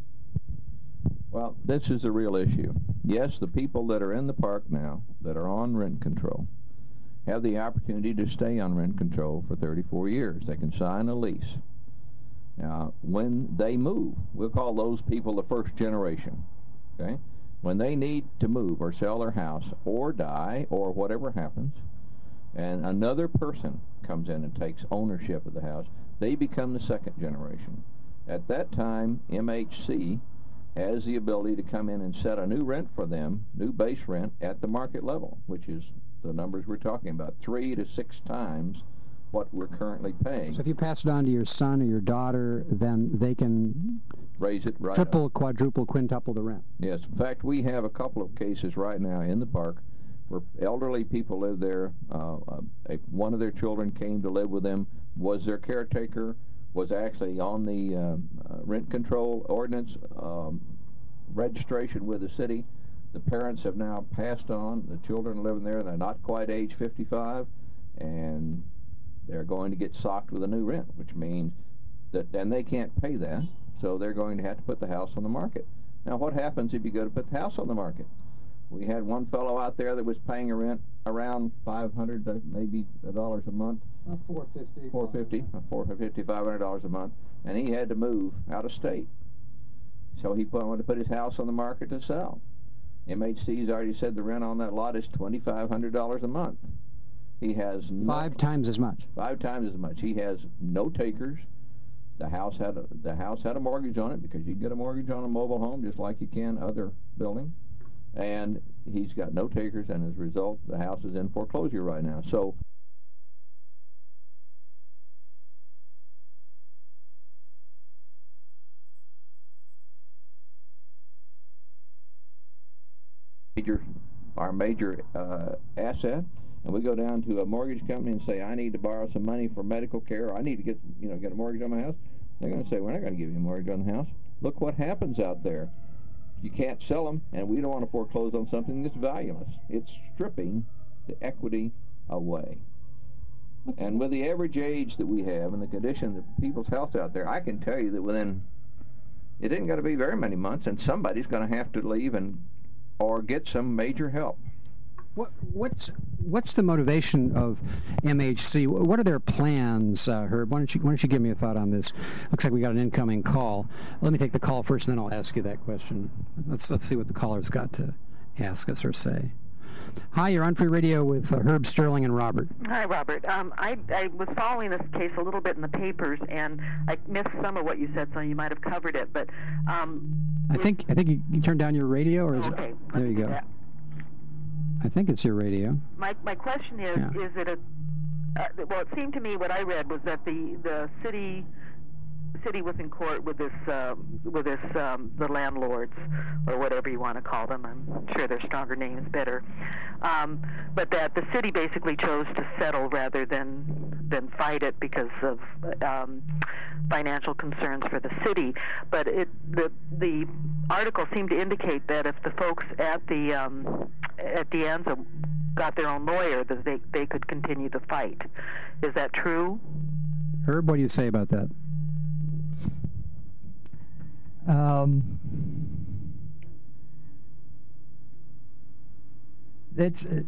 Well, this is a real issue. Yes, the people that are in the park now that are on rent control have the opportunity to stay on rent control for thirty-four years. They can sign a lease. Now, when they move, we'll call those people the first generation, okay? When they need to move or sell their house or die or whatever happens, and another person comes in and takes ownership of the house, they become the second generation. At that time, M H C has the ability to come in and set a new rent for them, new base rent, at the market level, which is the numbers we're talking about, three to six times what we're currently paying. So if you pass it on to your son or your daughter, then they can raise it right triple, up. quadruple, quintuple the rent. Yes. In fact, we have a couple of cases right now in the park where elderly people live there. Uh, uh, a, one of their children came to live with them, was their caretaker, was actually on the uh, uh, rent control ordinance um, registration with the city. The parents have now passed on. The children living there, they're not quite age fifty-five, and they're going to get socked with a new rent, which means that, and they can't pay that, so they're going to have to put the house on the market. Now, what happens if you go to put the house on the market? We had one fellow out there that was paying a rent around five hundred, uh, maybe dollars a month. Uh, four fifty. Four fifty, four fifty, five hundred dollars a month, and he had to move out of state. So he put, wanted to put his house on the market to sell. M H C's already said the rent on that lot is twenty-five hundred dollars a month. He has no, five times as much. Five times as much. He has no takers. The house had a the house had a mortgage on it, because you can get a mortgage on a mobile home just like you can other buildings. And he's got no takers, and as a result, the house is in foreclosure right now. So major, our major uh, asset, and we go down to a mortgage company and say, I need to borrow some money for medical care, or I need to get, you know, get a mortgage on my house. They're going to say, we're not going to give you a mortgage on the house. Look what happens out there. You can't sell them, and we don't want to foreclose on something that's valueless. It's stripping the equity away. And with the average age that we have and the condition of people's health out there, I can tell you that within, it isn't going to be very many months, and somebody's going to have to leave and or get some major help. What, what's what's the motivation of M H C? What are their plans, uh, Herb? Why don't you why don't you give me a thought on this? Looks like we got an incoming call. Let me take the call first, and then I'll ask you that question. Let's let's see what the caller's got to ask us or say. Hi, you're on Free Radio with uh, Herb Sterling and Robert. Hi, Robert. Um, I, I was following this case a little bit in the papers, and I missed some of what you said, so you might have covered it. But um, I think I think you, you turned down your radio, or is okay, it? There you go. That. I think it's your radio. My my question is: yeah. Is it a? Uh, well, it seemed to me what I read was that the the city. city was in court with this uh, with this um, the landlords, or whatever you want to call them. I'm sure there's stronger names better, um, but that the city basically chose to settle rather than than fight it because of um, financial concerns for the city. But it the the article seemed to indicate that if the folks at the um, at De Anza got their own lawyer, that they they could continue the fight. Is that true? Herb, what do you say about that? Um, it's uh,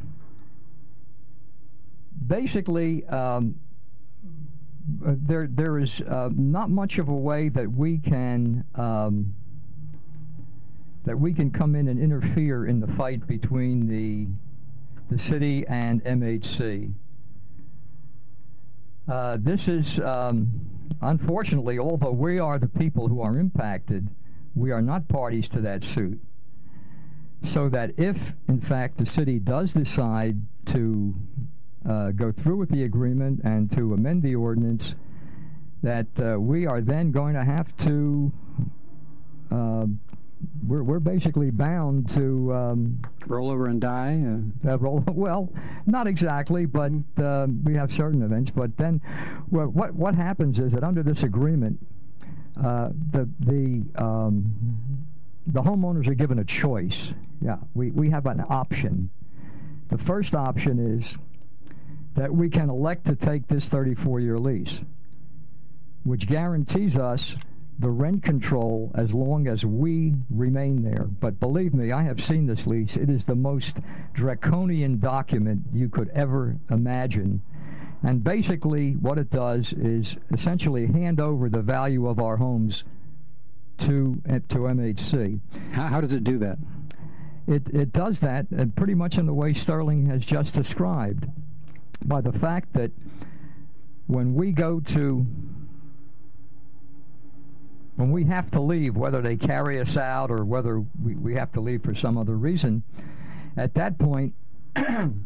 basically um, uh, there. There is uh, not much of a way that we can um, that we can come in and interfere in the fight between the the city and M H C. Uh, this is. Um, Unfortunately, although we are the people who are impacted, we are not parties to that suit. So that if, in fact, the city does decide to uh, go through with the agreement and to amend the ordinance, that uh, we are then going to have to, uh, we're, we're basically bound to... Um, roll over and die? Uh. Uh, roll, well, not exactly, but uh, we have certain events. But then well, what, what happens is that under this agreement, uh, the, the, um, the homeowners are given a choice. Yeah, we, we have an option. The first option is that we can elect to take this thirty-four year lease, which guarantees us the rent control as long as we remain there. But believe me, I have seen this lease. It is the most draconian document you could ever imagine. And basically what it does is essentially hand over the value of our homes to, to M H C. How, how does it do that? it, it does that uh, pretty much in the way Sterling has just described, by the fact that when we go to, when we have to leave, whether they carry us out or whether we, we have to leave for some other reason, at that point, the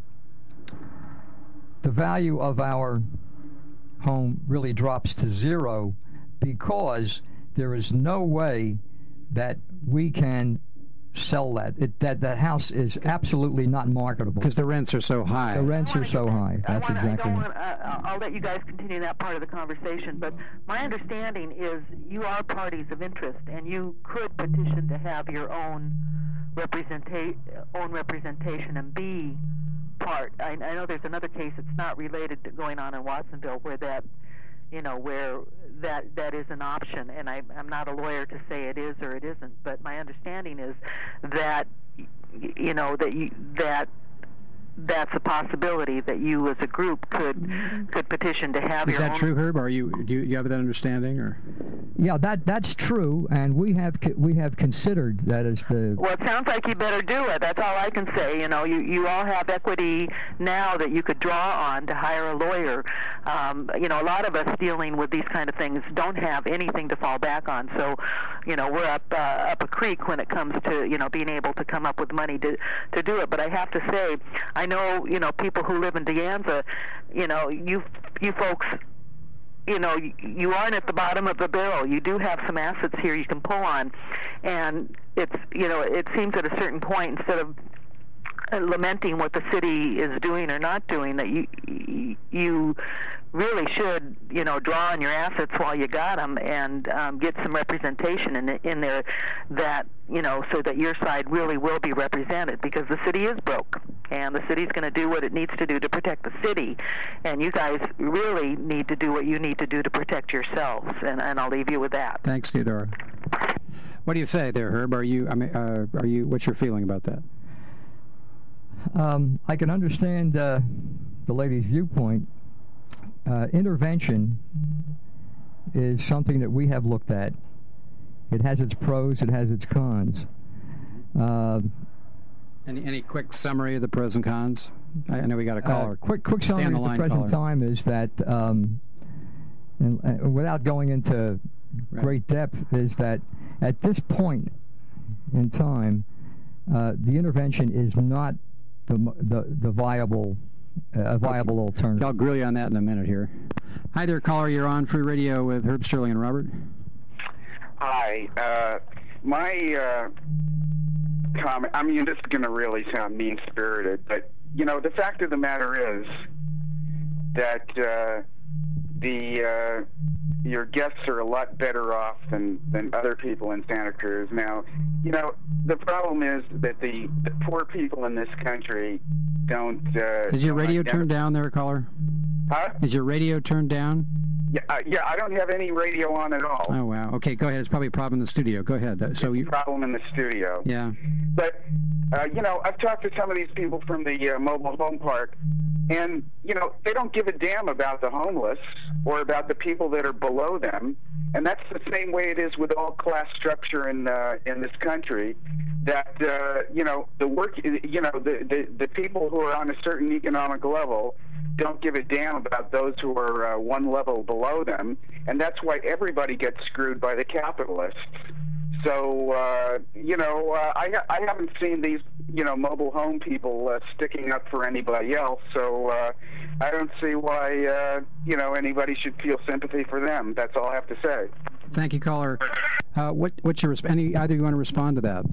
value of our home really drops to zero, because there is no way that we can sell that. It, that that house is absolutely not marketable. Because the rents are so high. The rents are so high. That's I wanna, exactly I don't right. want, uh, I'll let you guys continue that part of the conversation, but my understanding is you are parties of interest, and you could petition to have your own, representa- own representation and be part. I, I know there's another case that's not related to going on in Watsonville where that, you know, where that that is an option, and I, I'm not a lawyer to say it is or it isn't, but my understanding is that, you know, that you, that that's a possibility that you as a group could could petition to have Is your that own. true, Herb? Are you do you, you have that understanding, or? Yeah, that that's true, and we have co- we have considered that as the. Well, it sounds like you better do it. That's all I can say. You know, you, you all have equity now that you could draw on to hire a lawyer. Um, you know, a lot of us dealing with these kind of things don't have anything to fall back on. So, you know, we're up uh, up a creek when it comes to, you know, being able to come up with money to to do it. But I have to say, I know, you know, people who live in De Anza, you know, you you folks, you know, you aren't at the bottom of the barrel. You do have some assets here you can pull on, and it's, you know, it seems at a certain point, instead of lamenting what the city is doing or not doing, that you you really should, you know, draw on your assets while you got them, and um, get some representation in in there, that, you know, so that your side really will be represented, because the city is broke, and the city's going to do what it needs to do to protect the city, and you guys really need to do what you need to do to protect yourselves, and, and I'll leave you with that. Thanks, Theodora. What do you say there, Herb? Are you, I mean, uh, are you, what's your feeling about that? Um, I can understand uh, the lady's viewpoint. Uh, intervention is something that we have looked at. It has its pros, it has its cons. Uh, any any quick summary of the pros and cons? I, I know we got a caller. Uh, quick quick summary at the, line, present caller. time is that, um, and, uh, without going into Right. great depth, is that at this point in time, uh, the intervention is not the the, the viable uh, viable alternative. I'll grill you on that in a minute here. Hi there, caller. You're on Free Radio with Herb Sterling and Robert. Hi. Uh, my uh, comment, I mean, this is going to really sound mean-spirited, but, you know, the fact of the matter is that uh, the uh, your guests are a lot better off than, than other people in Santa Cruz. Now, you know, the problem is that the, the poor people in this country don't... Uh, Is your don't radio identify- turned down there, caller? Huh? Is your radio turned down? Yeah, uh, yeah, I don't have any radio on at all. Oh, wow. Okay, go ahead. It's probably a problem in the studio. Go ahead. Uh, So you... Problem in the studio. Yeah. But, uh, you know, I've talked to some of these people from the uh, mobile home park, and, you know, they don't give a damn about the homeless or about the people that are below them. And that's the same way it is with all class structure in uh, in this country, that, uh, you know, the work, you know, the, the, the people who are on a certain economic level don't give a damn about those who are uh, one level below them. And that's why everybody gets screwed by the capitalists. So, uh, you know, uh, I, I haven't seen these, you know, mobile home people uh, sticking up for anybody else. So uh, I don't see why, uh, you know, anybody should feel sympathy for them. That's all I have to say. Thank you, caller. Uh, what, what's your, resp- any, either you want to respond to that?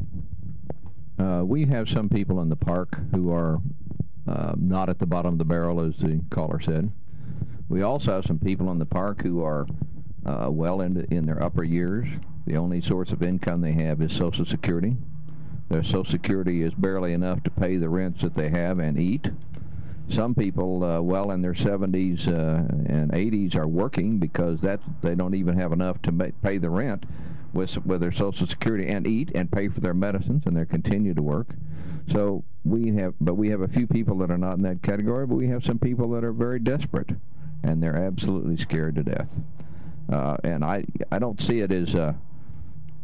Uh, we have some people in the park who are uh, not at the bottom of the barrel, as the caller said. We also have some people in the park who are uh, well into in their upper years. The only source of income they have is Social Security. Their Social Security is barely enough to pay the rents that they have and eat. Some people uh, well in their seventies uh, and eighties are working because that's, they don't even have enough to ma- pay the rent with, with their Social Security and eat and pay for their medicines, and they continue to work. So we have, but we have a few people that are not in that category, but we have some people that are very desperate, and they're absolutely scared to death. Uh, and I, I don't see it as, uh,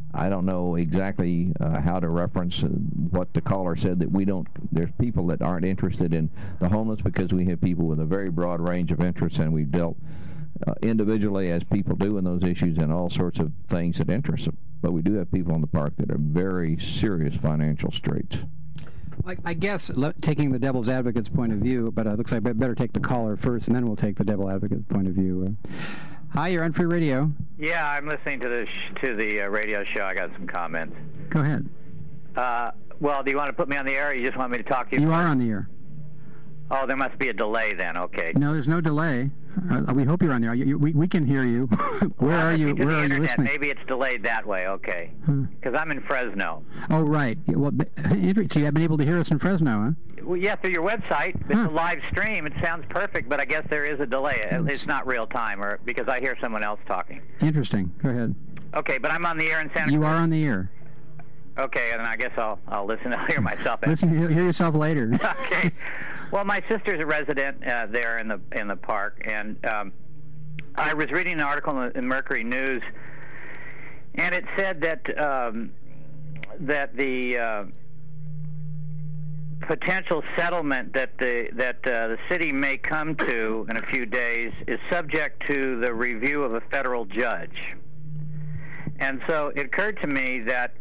I don't know exactly uh, how to reference uh, what the caller said, that we don't, there's people that aren't interested in the homeless, because we have people with a very broad range of interests, and we've dealt uh, individually, as people do in those issues, and all sorts of things that interest them. But we do have people in the park that are very serious financial straits. I, I guess le- taking the devil's advocate's point of view, but it uh, looks like I better take the caller first, and then we'll take the devil's advocate's point of view. Uh, Hi, you're on Free Radio. Yeah, I'm listening to the sh- to the uh, radio show. I got some comments. Go ahead. Uh, well, do you want to put me on the air, or you just want me to talk to you? You first? are on the air. Oh, there must be a delay then. Okay. No, there's no delay. Uh, we hope you're on the air. You, you, we, we can hear you. Where well, are you? To Where the are internet. you listening? Maybe it's delayed that way. Okay. Because huh. I'm in Fresno. Oh, right. Well, so you have been able to hear us in Fresno, huh? Well, yeah, through your website. It's huh. a live stream. It sounds perfect, but I guess there is a delay. It's not real time, or because I hear someone else talking. Interesting. Go ahead. Okay, but I'm on the air in Santa You Cruz. are on the air. Okay, and I guess I'll I'll listen. I'll hear myself. Listen, hear yourself later. Okay. Well, my sister's a resident uh, there in the in the park, and um, I was reading an article in the Mercury News, and it said that um, that the uh, potential settlement that the that uh, the city may come to in a few days is subject to the review of a federal judge. And so it occurred to me that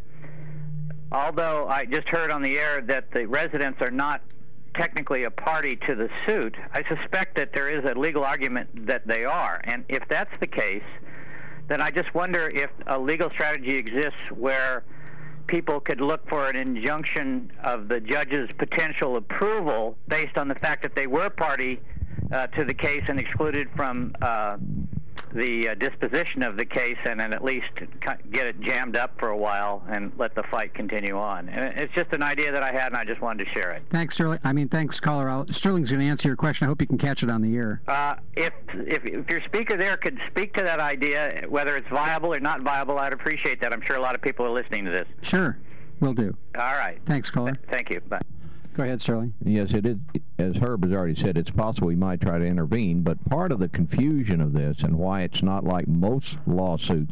although I just heard on the air that the residents are not technically a party to the suit, I suspect that there is a legal argument that they are. And if that's the case, then I just wonder if a legal strategy exists where people could look for an injunction of the judge's potential approval based on the fact that they were party uh, to the case and excluded from uh, the uh, disposition of the case, and then at least get it jammed up for a while and let the fight continue on. And it's just an idea that I had, and I just wanted to share it. Thanks, Sterling. I mean, thanks, caller. I'll, Sterling's going to answer your question. I hope you can catch it on the air. Uh, if, if if your speaker there could speak to that idea, whether it's viable or not viable, I'd appreciate that. I'm sure a lot of people are listening to this. Sure, will do. All right. Thanks, caller. Th- thank you. Bye. Go ahead, Sterling. Yes, it is. As Herb has already said, it's possible we might try to intervene, but part of the confusion of this and why it's not like most lawsuits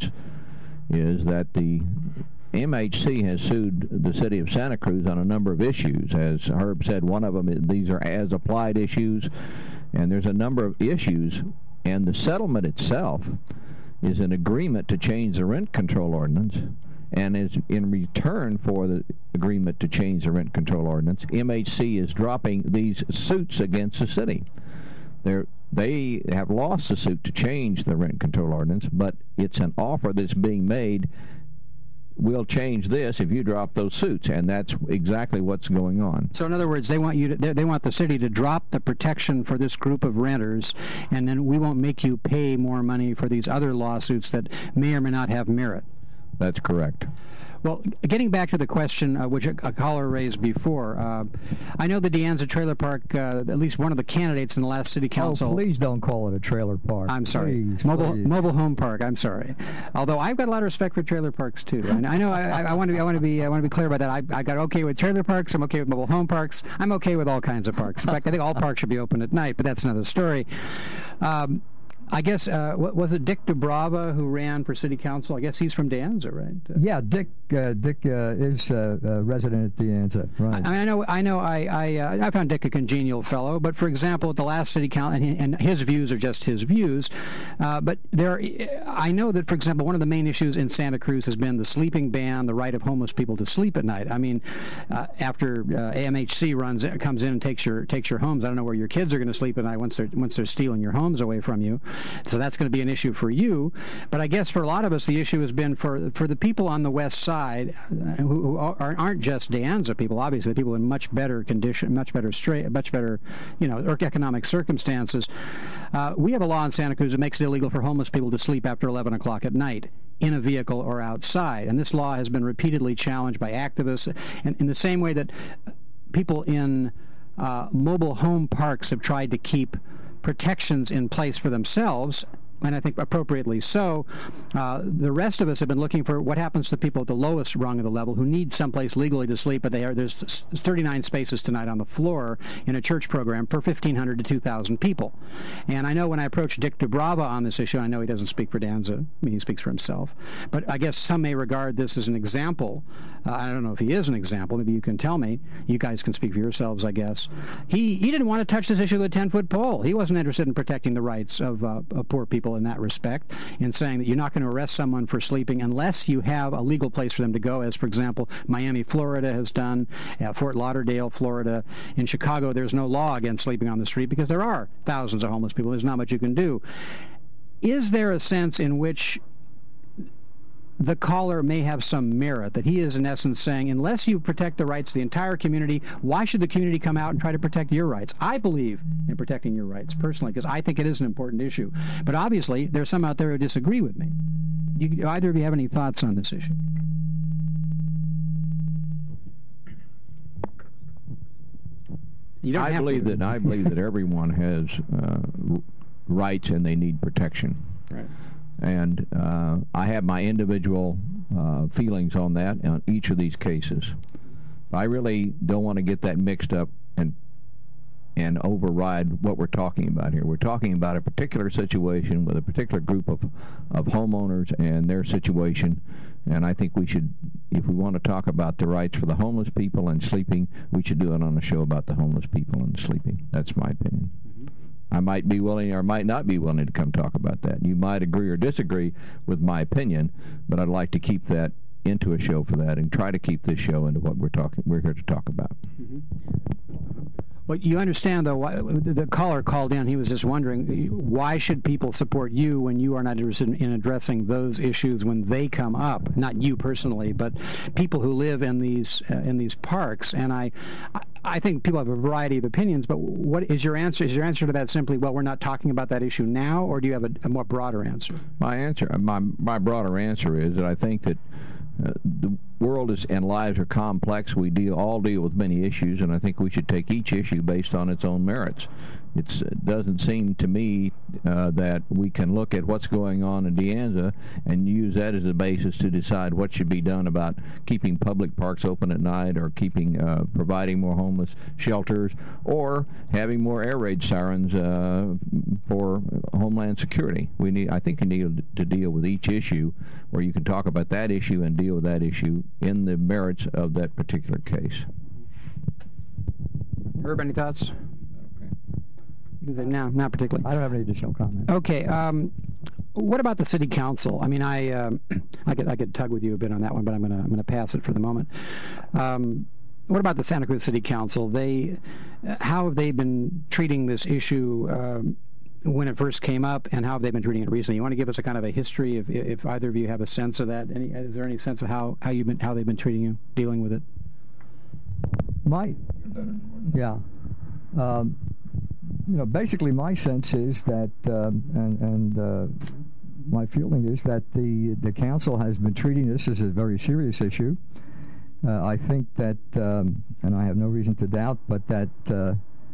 is that the M H C has sued the city of Santa Cruz on a number of issues. As Herb said, one of them, these are as-applied issues, and there's a number of issues, and the settlement itself is an agreement to change the rent control ordinance. And is in return for the agreement to change the rent control ordinance, M H C is dropping these suits against the city. They're, they have lost the suit to change the rent control ordinance, but it's an offer that's being made. We'll change this if you drop those suits, and that's exactly what's going on. So in other words, they want you to, they, they want the city to drop the protection for this group of renters, and then we won't make you pay more money for these other lawsuits that may or may not have merit. That's correct. Well, getting back to the question uh, which a, a caller raised before, uh, I know the De Anza Trailer Park, uh, at least one of the candidates in the last city council... Oh, please don't call it a trailer park. I'm sorry. Please, mobile please. mobile home park. I'm sorry. Although I've got a lot of respect for trailer parks too. I, I know. I, I want to. I want to be. I want to be clear about that. I, I got okay with trailer parks. I'm okay with mobile home parks. I'm okay with all kinds of parks. In fact, I think all parks should be open at night. But that's another story. Um, I guess, uh, what, was it Dick DeBrava who ran for city council? I guess he's from De Anza, right? Uh, yeah, Dick uh, Dick uh, is uh, a resident at De Anza, right. I, I know I know. I I, uh, I found Dick a congenial fellow, but for example, at the last city council, and, and his views are just his views, uh, but there, I know that, for example, one of the main issues in Santa Cruz has been the sleeping ban, the right of homeless people to sleep at night. I mean, uh, after uh, A M H C runs comes in and takes your takes your homes, I don't know where your kids are going to sleep at night once they're once they're stealing your homes away from you. So that's going to be an issue for you. But I guess for a lot of us, the issue has been for for the people on the west side uh, who, who are, aren't just De Anza people, obviously, people in much better condition, much better straight, much better, you know, economic circumstances. Uh, we have a law in Santa Cruz that makes it illegal for homeless people to sleep after eleven o'clock at night in a vehicle or outside. And this law has been repeatedly challenged by activists, and in the same way that people in uh, mobile home parks have tried to keep protections in place for themselves and I think appropriately so. Uh, the rest of us have been looking for what happens to people at the lowest rung of the level who need someplace legally to sleep, but they are, there's thirty-nine spaces tonight on the floor in a church program per fifteen hundred to two thousand people. And I know when I approached Dick Dubrava on this issue, I know he doesn't speak for Danza, I mean, he speaks for himself, but I guess some may regard this as an example. Uh, I don't know if he is an example. Maybe you can tell me. You guys can speak for yourselves, I guess. He he didn't want to touch this issue with a ten-foot pole. He wasn't interested in protecting the rights of, uh, of poor people in that respect, in saying that you're not going to arrest someone for sleeping unless you have a legal place for them to go, as, for example, Miami, Florida has done, uh, Fort Lauderdale, Florida. In Chicago, there's no law against sleeping on the street because there are thousands of homeless people. There's not much you can do. Is there a sense in which the caller may have some merit, that he is in essence saying, unless you protect the rights of the entire community, why should the community come out and try to protect your rights? I believe in protecting your rights, personally, because I think it is an important issue. But obviously, there's some out there who disagree with me. Do, you, do either of you have any thoughts on this issue? You don't I have believe to. that I believe that everyone has uh, rights and they need protection. Right. And uh, I have my individual uh, feelings on that on each of these cases. I really don't want to get that mixed up and and override what we're talking about here. We're talking about a particular situation with a particular group of, of homeowners and their situation, and I think we should, if we want to talk about the rights for the homeless people and sleeping, we should do it on a show about the homeless people and sleeping. That's my opinion. I might be willing or might not be willing to come talk about that. You might agree or disagree with my opinion, but I'd like to keep that into a show for that and try to keep this show into what we're talking we're here to talk about. Mm-hmm. Well, you understand, though, why, the caller called in, he was just wondering, why should people support you when you are not interested in, in addressing those issues when they come up? Not you personally, but people who live in these uh, in these parks. And I, I think people have a variety of opinions, but what is your answer? Is your answer to that simply, well, we're not talking about that issue now, or do you have a, a more broader answer? My answer, my, my broader answer is that I think that Uh, the world is and lives are complex. We deal all deal with many issues, and I think we should take each issue based on its own merits. It's, it doesn't seem to me uh, that we can look at what's going on in De Anza and use that as a basis to decide what should be done about keeping public parks open at night, or keeping uh, providing more homeless shelters, or having more air raid sirens uh, for Homeland Security. We need, I think, you need to deal with each issue, where you can talk about that issue and deal with that issue in the merits of that particular case. Herb, any thoughts? No, not particularly. I don't have any additional comment. Okay. Um, what about the city council? I mean, I um, I could I could tug with you a bit on that one, but I'm gonna I'm gonna pass it for the moment. Um, what about the Santa Cruz City Council? They, uh, how have they been treating this issue um, when it first came up, and how have they been treating it recently? You want to give us a kind of a history, if if either of you have a sense of that? Any is there any sense of how how you've been how they've been treating you, dealing with it? My, yeah. Um, You know, basically my sense is that, um, and, and uh, my feeling is that the, the council has been treating this as a very serious issue. Uh, I think that, um, and I have no reason to doubt, but that uh, uh,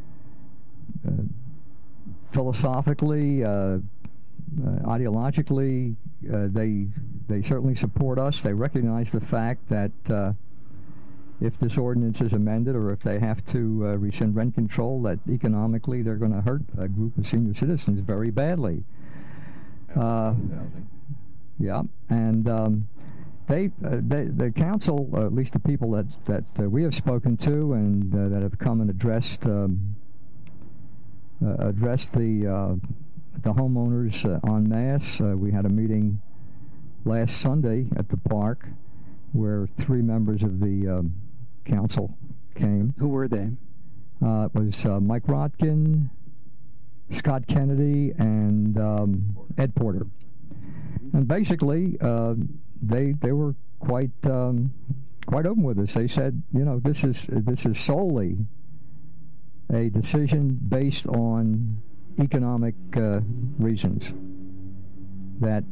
philosophically, uh, uh, ideologically, uh, they, they certainly support us. They recognize the fact that uh, if this ordinance is amended, or if they have to uh, rescind rent control, that economically they're going to hurt a group of senior citizens very badly. Uh, yeah, and um, they, uh, they, the council, or at least the people that that uh, we have spoken to and uh, that have come and addressed um, uh, addressed the uh, the homeowners uh, en masse. Uh, we had a meeting last Sunday at the park, where three members of the um, council came. Who were they? Uh, it was uh, Mike Rotkin, Scott Kennedy, and um, Ed Porter. And basically, uh, they they were quite um, quite open with us. They said, you know, this is this is solely a decision based on economic uh, reasons. That.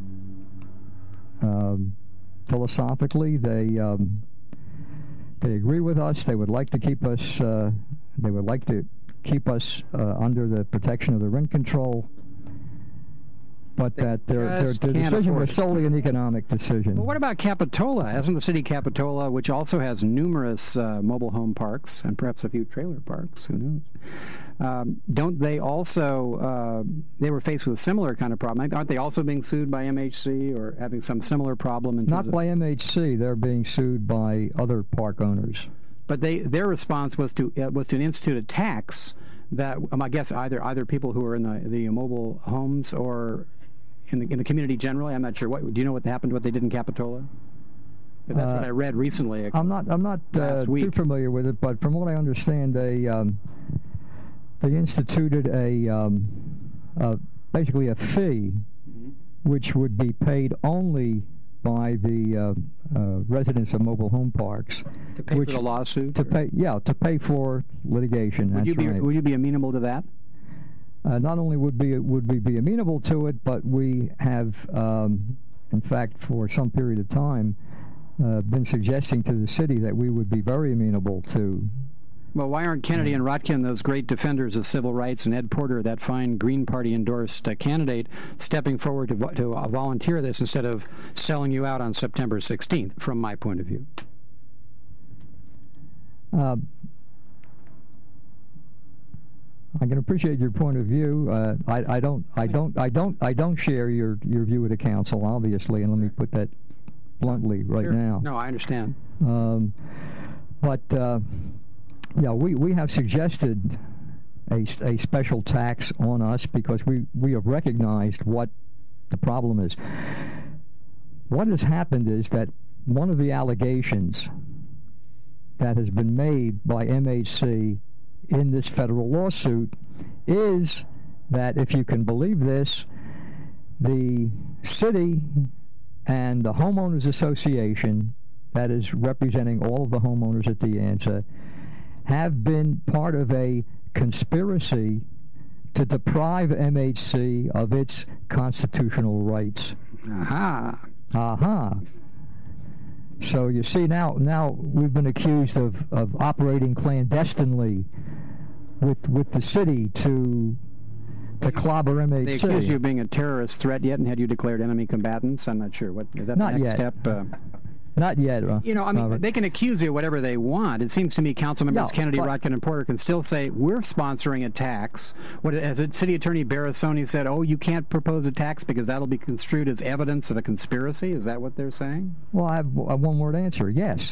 Um, Philosophically, they um, they agree with us. They would like to keep us. Uh, they would like to keep us uh, under the protection of the rent control. but that their, their, their decision was solely an economic decision. Well, what about Capitola? Hasn't the city Capitola, which also has numerous uh, mobile home parks and perhaps a few trailer parks, who knows? Um, don't they also, uh, they were faced with a similar kind of problem. Aren't they also being sued by M H C or having some similar problem? In Not by M H C. They're being sued by other park owners. But they their response was to uh, was to institute a tax that, um, I guess, either either people who are in the, the mobile homes or in the, in the community generally. I'm not sure. What do you know what happened, what they did in Capitola? That's uh, what I read recently. I'm not I'm not uh, too familiar with it, but from what I understand, they... Um, They instituted a um, uh, basically a fee, mm-hmm. which would be paid only by the uh, uh, residents of mobile home parks. To pay which, for the lawsuit? To or? pay, yeah, to pay for litigation. Would that's you be right. Would you be amenable to that? Uh, not only would be would we be amenable to it, but we have, um, in fact, for some period of time, uh, been suggesting to the city that we would be very amenable to. Well, why aren't Kennedy and Rotkin, those great defenders of civil rights, and Ed Porter, that fine Green Party-endorsed uh, candidate, stepping forward to, vo to uh, volunteer this instead of selling you out on September sixteenth, from my point of view? Uh, I can appreciate your point of view. Uh, I, I don't, I don't, I don't, I don't share your your view of the council, obviously, and let me put that bluntly right sure. now. No, I understand. Um, but. Uh, Yeah, we, we have suggested a, a special tax on us because we, we have recognized what the problem is. What has happened is that one of the allegations that has been made by M H C in this federal lawsuit is that, if you can believe this, the city and the Homeowners Association, that is representing all of the homeowners at the ANSA, have been part of a conspiracy to deprive M H C of its constitutional rights. Aha. Aha. So you see, now now we've been accused of, of operating clandestinely with with the city to to clobber M H C. They accuse you of being a terrorist threat yet, and had you declared enemy combatants? I'm not sure. What is that? Not the next yet. step? Uh, Not yet. Uh, you know, I mean, Robert. they can accuse you of whatever they want. It seems to me council members Yeah, Kennedy, but, Rotkin, and Porter can still say, we're sponsoring a tax. What, as a city attorney Barasoni said, oh, you can't propose a tax because that'll be construed as evidence of a conspiracy? Is that what they're saying? Well, I have a one-word answer, yes.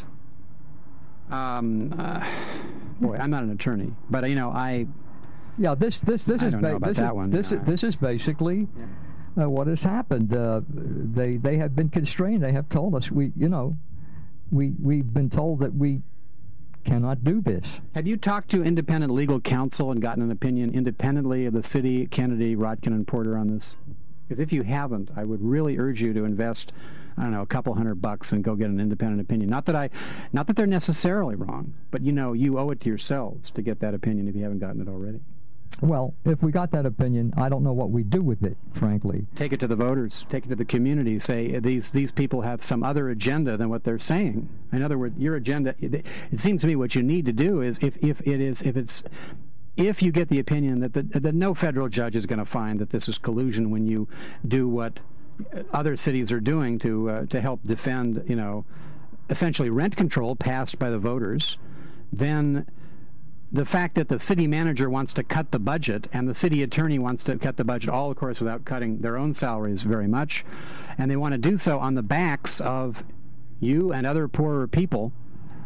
Um, uh, boy, I'm not an attorney, but, you know, I... Yeah, this, this, this I is... don't know about this that is, one. This, no. is, this is basically... Yeah. Uh, what has happened. Uh, they, they have been constrained. They have told us, we, you know... We, we've been told that we cannot do this. Have you talked to independent legal counsel and gotten an opinion independently of the city, Kennedy, Rotkin, and Porter on this? Because if you haven't, I would really urge you to invest, I don't know, a couple hundred bucks and go get an independent opinion. Not that I, not that they're necessarily wrong, but you know, you owe it to yourselves to get that opinion if you haven't gotten it already. Well, if we got that opinion, I don't know what we'd do with it, frankly. Take it to the voters. Take it to the community. Say, these these people have some other agenda than what they're saying. In other words, your agenda, it, it seems to me what you need to do is, if, if it is, if it's, if you get the opinion that, the, that no federal judge is going to find that this is collusion when you do what other cities are doing to, uh, to help defend, you know, essentially rent control passed by the voters, then the fact that the city manager wants to cut the budget and the city attorney wants to cut the budget, all, of course, without cutting their own salaries very much, and they want to do so on the backs of you and other poorer people,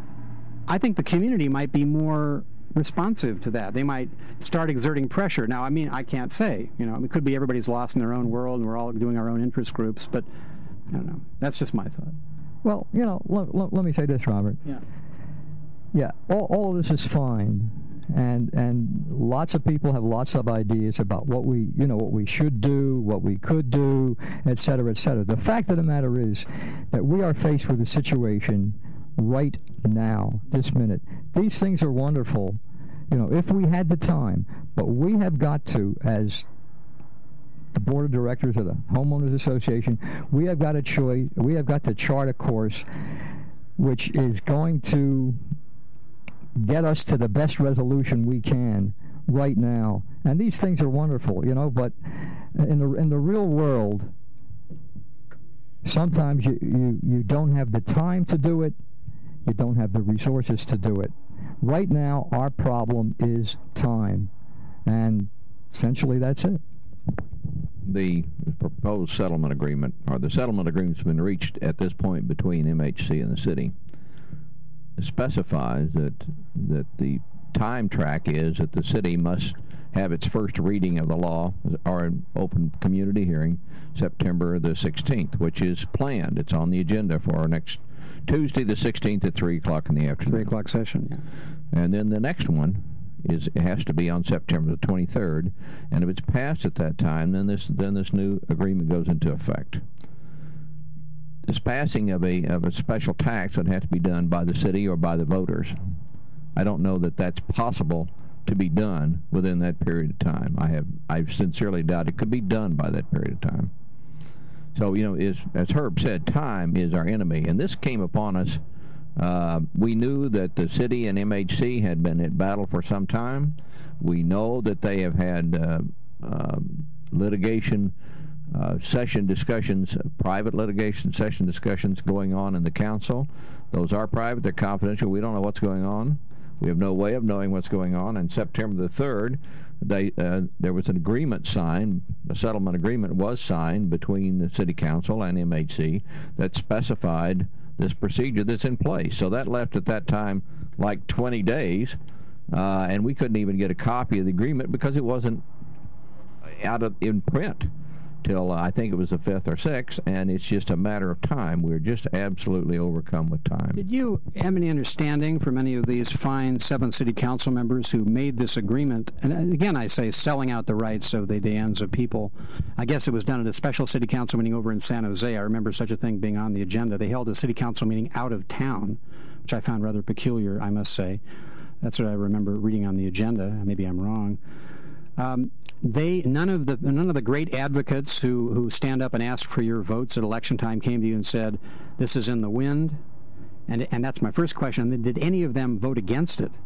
I think the community might be more responsive to that. They might start exerting pressure. Now, I mean, I can't say. You know, it could be everybody's lost in their own world and we're all doing our own interest groups, but I don't know. That's just my thought. Well, you know, l l let me say this, Robert. Yeah. Yeah, all, all of this is fine, and and lots of people have lots of ideas about what we, you know, what we should do, what we could do, et cetera, et cetera. The fact of the matter is that we are faced with a situation right now, this minute. These things are wonderful, you know, if we had the time, but we have got to, as the board of directors of the Homeowners Association, we have got a choice, we have got to chart a course which is going to get us to the best resolution we can right now. And these things are wonderful, you know, but in the in the real world, sometimes you, you, you don't have the time to do it, you don't have the resources to do it. Right now, our problem is time, and essentially that's it. The proposed settlement agreement, or the settlement agreement's been reached at this point between M H C and the city. It specifies that that the time track is that the city must have its first reading of the law, or an open community hearing, September the sixteenth, which is planned. It's on the agenda for our next Tuesday the sixteenth at three o'clock in the afternoon. three o'clock session, yeah. And then the next one is it has to be on September the twenty-third, and if it's passed at that time, then this then this new agreement goes into effect. This passing of a of a special tax would have to be done by the city or by the voters. I don't know that that's possible to be done within that period of time. I have I sincerely doubt it could be done by that period of time. So, you know, is, as Herb said, time is our enemy, and this came upon us. Uh, we knew that the city and M H C had been at battle for some time. We know that they have had uh, uh, litigation uh, session discussions, uh, private litigation session discussions going on in the council. Those are private, they're confidential, we don't know what's going on. We have no way of knowing what's going on. And September the third, they, uh, there was an agreement signed, a settlement agreement was signed between the City Council and M H C that specified this procedure that's in place. So that left at that time like twenty days, uh, and we couldn't even get a copy of the agreement because it wasn't out of in print till uh, I think it was the fifth or sixth, and it's just a matter of time. We're just absolutely overcome with time. Did you have any understanding from any of these fine seven city council members who made this agreement, and again I say selling out the rights of the De Anza people? I guess it was done at a special city council meeting over in San Jose. I remember such a thing being on the agenda. They held a city council meeting out of town, which I found rather peculiar, I must say. That's what I remember reading on the agenda. Maybe I'm wrong. Um, they none of the none of the great advocates who who stand up and ask for your votes at election time came to you and said, "This is in the wind," and and that's my first question. Did any of them vote against it?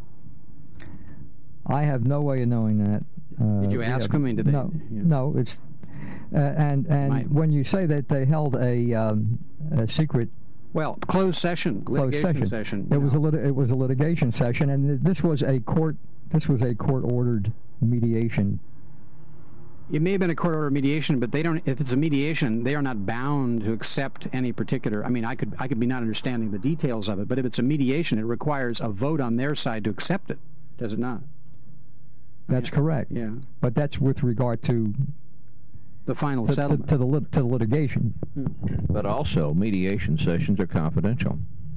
I have no way of knowing that. Uh, did you ask yeah, them? I mean, did they? No, You know. no. It's uh, and and Might. when you say that they held a, um, a secret. Well, closed session, closed litigation session. session It know. was a lit it was a litigation session, and this was a court this was a court ordered mediation. It may have been a court order mediation, but they don't. If it's a mediation, they are not bound to accept any particular. I mean, I could I could be not understanding the details of it, but if it's a mediation, it requires a vote on their side to accept it, does it not? That's yeah. correct. Yeah. But that's with regard to the final to, settlement to, to the lit to the litigation. But also, mediation sessions are confidential.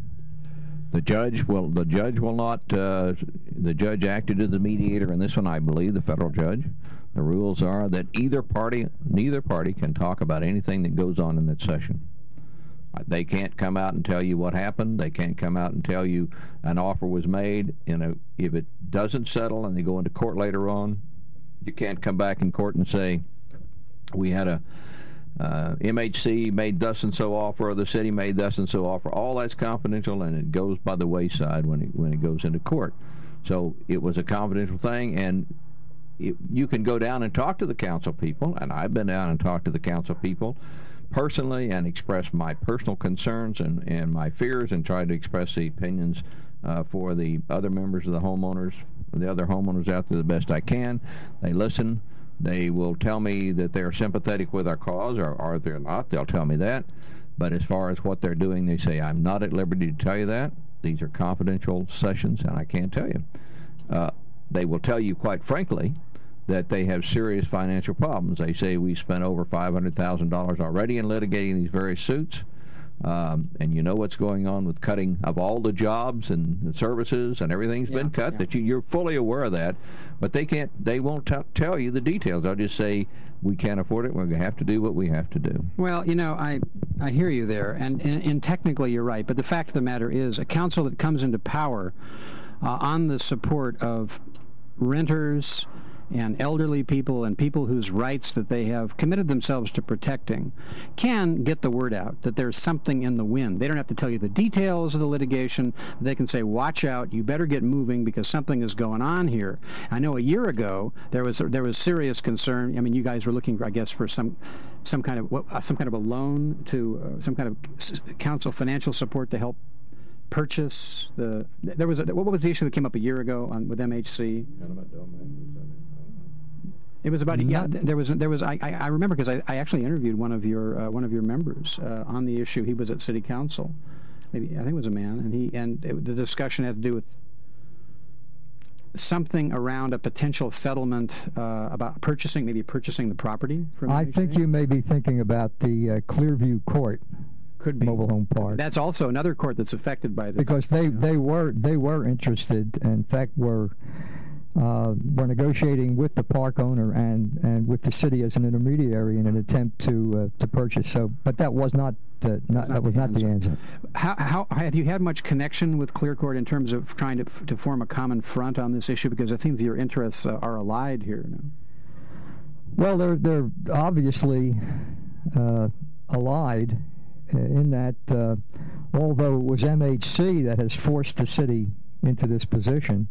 The judge will the judge will not. Uh, the judge acted as the mediator in this one, I believe, the federal judge. The rules are that either party, neither party can talk about anything that goes on in that session. They can't come out and tell you what happened. They can't come out and tell you an offer was made. You know, if it doesn't settle and they go into court later on, you can't come back in court and say, we had a uh, M H C made thus and so offer, or the city made thus and so offer. All that's confidential, and it goes by the wayside when it, when it goes into court. So it was a confidential thing, and It, you can go down and talk to the council people, and I've been down and talked to the council people personally and express my personal concerns and, and my fears and try to express the opinions uh, for the other members of the homeowners, the other homeowners out there the best I can. They listen. They will tell me that they're sympathetic with our cause, or, or if they're not, they'll tell me that. But as far as what they're doing, they say, I'm not at liberty to tell you that. These are confidential sessions, and I can't tell you. Uh, They will tell you, quite frankly, that they have serious financial problems. They say we spent over five hundred thousand dollars already in litigating these various suits, um, and you know what's going on with cutting of all the jobs and the services and everything's yeah, been cut. Yeah. That you, you're fully aware of that, but they can't. They won't t tell you the details. They'll just say we can't afford it. We're going to have to do what we have to do. Well, you know, I I hear you there, and, and and technically you're right. But the fact of the matter is, a council that comes into power uh, on the support of renters and elderly people and people whose rights that they have committed themselves to protecting can get the word out that there's something in the wind. They don't have to tell you the details of the litigation. They can say, watch out, you better get moving because something is going on here. I know a year ago there was there was serious concern. I mean, you guys were looking, I guess, for some some kind of what, some kind of a loan to uh, some kind of council financial support to help purchase the. There was a, what was the issue that came up a year ago on with M H C? It was about yeah. There was there was I I, I remember because I, I actually interviewed one of your uh, one of your members uh, on the issue. He was at City Council. Maybe I think it was a man, and he and it, the discussion had to do with something around a potential settlement uh, about purchasing, maybe purchasing the property from. I M H C? think you may be thinking about the uh, Clearview Court. Could be Mobile Home Park. That's also another court that's affected by this. Because they, you know. they were they were interested. In fact, were uh, were negotiating with the park owner and, and with the city as an intermediary in an attempt to uh, to purchase. So, but that was not, uh, not, not that was not the answer. How how have you had much connection with Clear Court in terms of trying to to form a common front on this issue? Because I think your interests uh, are allied here. No? Well, they're they're obviously uh, allied. In that, uh, although it was M H C that has forced the city into this position,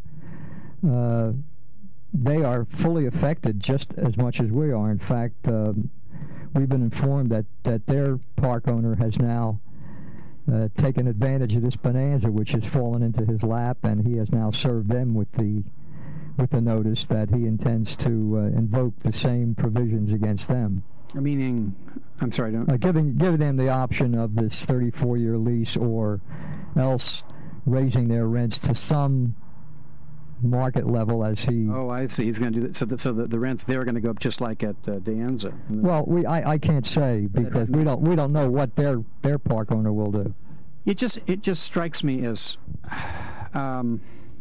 uh, they are fully affected just as much as we are. In fact, um, we've been informed that, that their park owner has now uh, taken advantage of this bonanza, which has fallen into his lap, and he has now served them with the with the notice that he intends to uh, invoke the same provisions against them. Meaning, I'm sorry, don't... Uh, giving giving them the option of this thirty-four year lease, or else raising their rents to some market level as he... Oh, I see. He's going to do that. So, the, so the, the rents there are going to go up just like at uh, De Anza. Well, we I, I can't say because we don't we don't know what their their park owner will do. It just it just strikes me as um,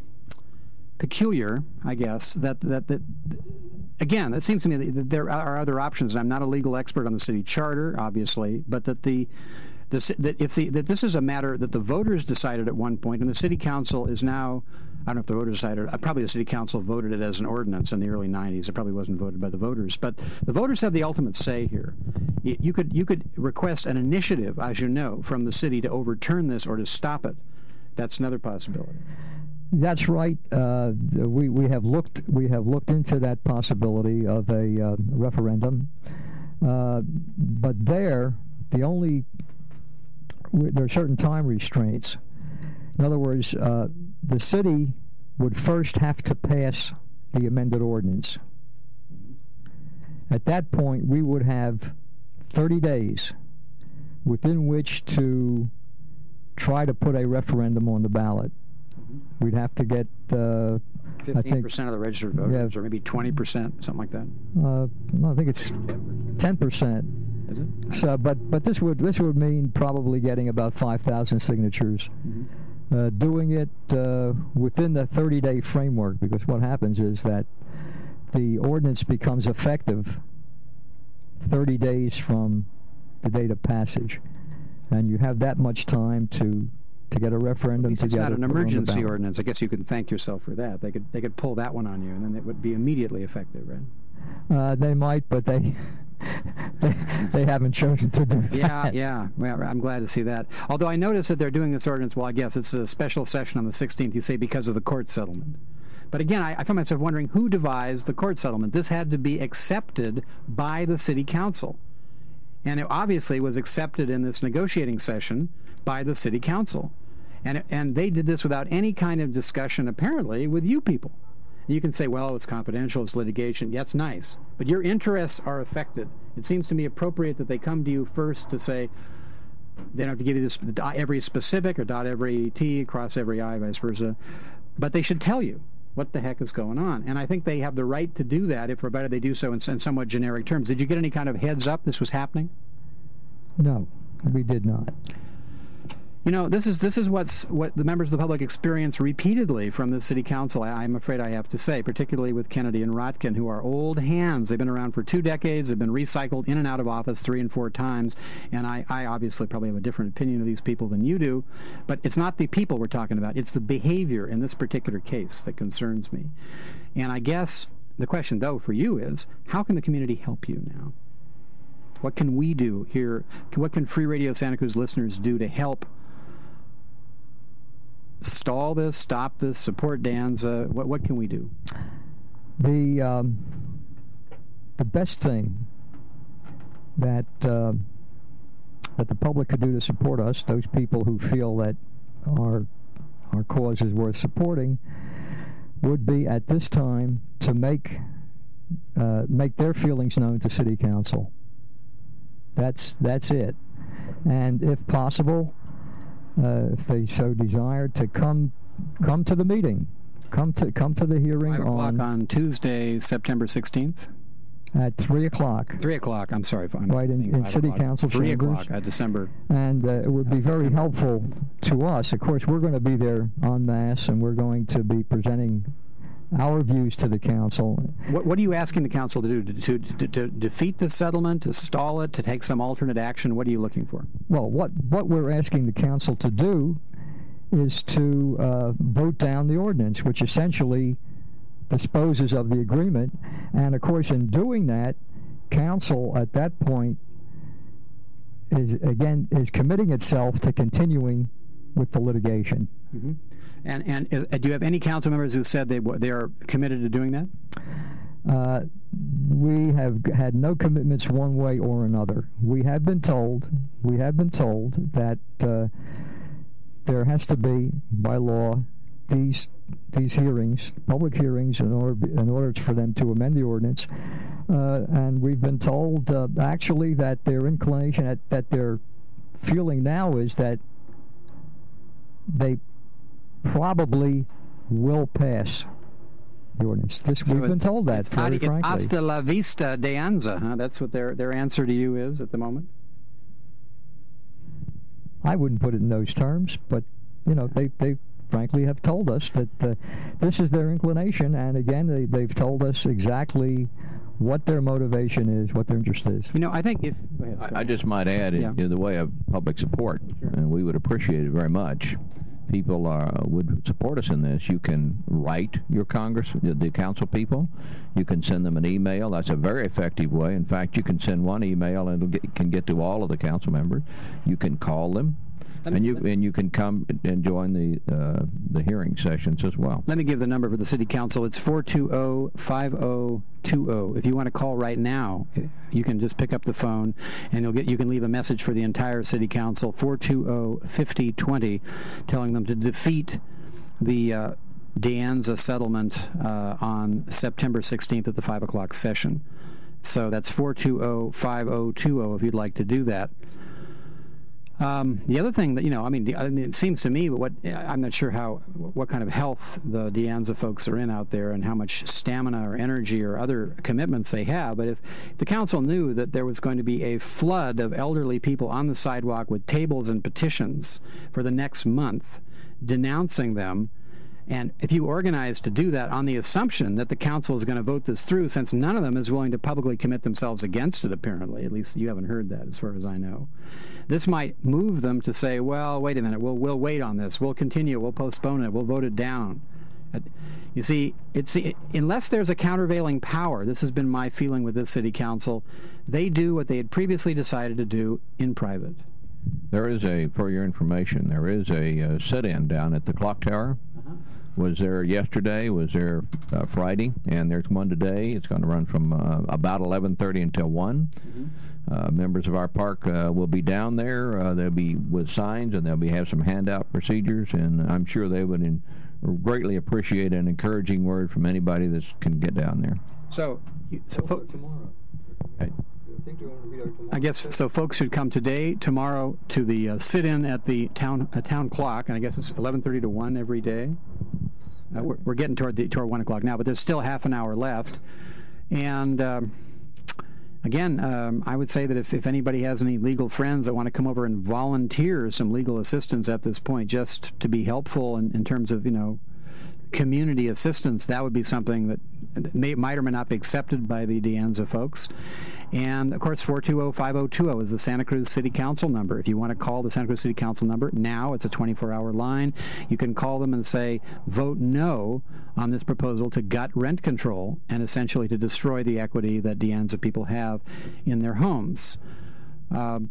peculiar, I guess, that that that. Again, it seems to me that there are other options. I'm not a legal expert on the city charter, obviously, but that the, the that if the that this is a matter that the voters decided at one point, and the city council is now, I don't know if the voters decided, uh, probably the city council voted it as an ordinance in the early nineties. It probably wasn't voted by the voters, but the voters have the ultimate say here. You could you could request an initiative, as you know, from the city to overturn this or to stop it. That's another possibility. That's right. Uh, we we have looked we have looked into that possibility of a uh, referendum, uh, but there the only there are certain time restraints. In other words, uh, the city would first have to pass the amended ordinance. At that point, we would have thirty days within which to try to put a referendum on the ballot. We'd have to get uh, fifteen percent of the registered voters, yeah, or maybe twenty percent, something like that. Uh, no, I think it's ten percent. Is it? So, but but this would this would mean probably getting about five thousand signatures. Mm-hmm. uh, doing it uh, within the thirty day framework, because what happens is that the ordinance becomes effective thirty days from the date of passage, and you have that much time to. to get a referendum together. It's not an emergency ordinance. I guess you could thank yourself for that. They could they could pull that one on you, and then it would be immediately effective, right? Uh, they might, but they they, they haven't chosen to do that. Yeah, yeah. Well, I'm glad to see that. Although I notice that they're doing this ordinance. Well, I guess it's a special session on the sixteenth. You say because of the court settlement. But again, I, I find myself wondering who devised the court settlement. This had to be accepted by the city council, and it obviously was accepted in this negotiating session by the city council. And and they did this without any kind of discussion, apparently, with you people. You can say, well, it's confidential, it's litigation. That's nice. But your interests are affected. It seems to me appropriate that they come to you first to say, they don't have to give you this dot every specific or dot every T, cross every I, vice versa. But they should tell you what the heck is going on. And I think they have the right to do that, if provided they do so in, in somewhat generic terms. Did you get any kind of heads up this was happening? No, we did not. You know, this is this is what's what the members of the public experience repeatedly from the city council, I, I'm afraid I have to say, particularly with Kennedy and Rotkin, who are old hands. They've been around for two decades. They've been recycled in and out of office three and four times. And I, I obviously probably have a different opinion of these people than you do. But it's not the people we're talking about. It's the behavior in this particular case that concerns me. And I guess the question, though, for you is, how can the community help you now? What can we do here? What can Free Radio Santa Cruz listeners do to help stall this, stop this, support Danza? What, what can we do? The, um, the best thing that, uh, that the public could do to support us, those people who feel that our, our cause is worth supporting, would be at this time to make uh, make their feelings known to City Council. That's that's it. And if possible, uh, if they so desire, to come come to the meeting, come to come to the hearing Five o'clock on on Tuesday, September sixteenth. At three o'clock. Three o'clock. I'm sorry if I'm right in, in City o'clock. Council Three chambers. o'clock at December. And uh, it would be very helpful to us. Of course, we're going to be there en masse, and we're going to be presenting our views to the council. What, what are you asking the council to do? To, to, to, to defeat the settlement, to stall it, to take some alternate action? What are you looking for? Well, what what we're asking the council to do is to uh, vote down the ordinance, which essentially disposes of the agreement. And of course, in doing that, council at that point is again is committing itself to continuing with the litigation. Mm-hmm. And and uh, do you have any council members who said they they are committed to doing that? Uh, we have had no commitments one way or another. We have been told we have been told that uh, there has to be by law these these hearings, public hearings, in order in order for them to amend the ordinance. Uh, and we've been told uh, actually that their inclination, at, that their feeling now is that they probably will pass the ordinance. This, So we've been it's- told that, it's very adi- frankly. Hasta la vista de Anza, huh? That's what their their answer to you is at the moment? I wouldn't put it in those terms, but, you know, they, they frankly have told us that uh, this is their inclination, and again, they, they've told us exactly what their motivation is, what their interest is. You know, I think if... I, I just might add, Yeah. in, in the way of public support, and we would appreciate it very much, people uh, would support us in this. You can write your Congress, the, the council people. You can send them an email. That's a very effective way. In fact, you can send one email and it get, can get to all of the council members. You can call them, Let and me- you and you can come and join the uh, the hearing sessions as well. Let me give the number for the City Council. It's four two zero, five zero two zero. If you want to call right now, you can just pick up the phone, and you'll get. You can leave a message for the entire City Council, four two zero, five zero two zero, telling them to defeat the uh, De Anza settlement uh, on September sixteenth at the five o'clock session. So that's four two zero, five zero two zero if you'd like to do that. Um, the other thing that, you know, I mean, the, I mean, it seems to me, what I'm not sure how, what kind of health the De Anza folks are in out there and how much stamina or energy or other commitments they have, but if the council knew that there was going to be a flood of elderly people on the sidewalk with tables and petitions for the next month denouncing them, and if you organize to do that on the assumption that the council is going to vote this through, since none of them is willing to publicly commit themselves against it, apparently, at least you haven't heard that as far as I know, this might move them to say, well, wait a minute, we'll, we'll wait on this, we'll continue, we'll postpone it, we'll vote it down. You see, it's, it, unless there's a countervailing power, this has been my feeling with this city council, they do what they had previously decided to do in private. There is a, for your information, there is a uh, sit-in down at the clock tower. Uh-huh. Was there yesterday, was there uh, Friday, and there's one today. It's going to run from uh, about eleven thirty until one. Mm-hmm. Uh, members of our park uh, will be down there. Uh, they'll be with signs, and they'll be have some handout procedures, and I'm sure they would in, greatly appreciate an encouraging word from anybody that can get down there. So, you, so fo- tomorrow. Okay. I think they're going to be there tomorrow. I guess so. Folks should come today, tomorrow, to the uh, sit-in at the town uh, town clock, and I guess it's eleven thirty to one every day. Uh, we're, we're getting toward the toward one o'clock now, but there's still half an hour left. And um, again, um, I would say that if, if anybody has any legal friends that want to come over and volunteer some legal assistance at this point, just to be helpful in, in terms of, you know, community assistance, that would be something that may, might or may not be accepted by the De Anza folks. And, of course, four two zero, five zero two zero is the Santa Cruz City Council number. If you want to call the Santa Cruz City Council number now, it's a twenty-four hour line. You can call them and say, vote no on this proposal to gut rent control and essentially to destroy the equity that De Anza people have in their homes. Um,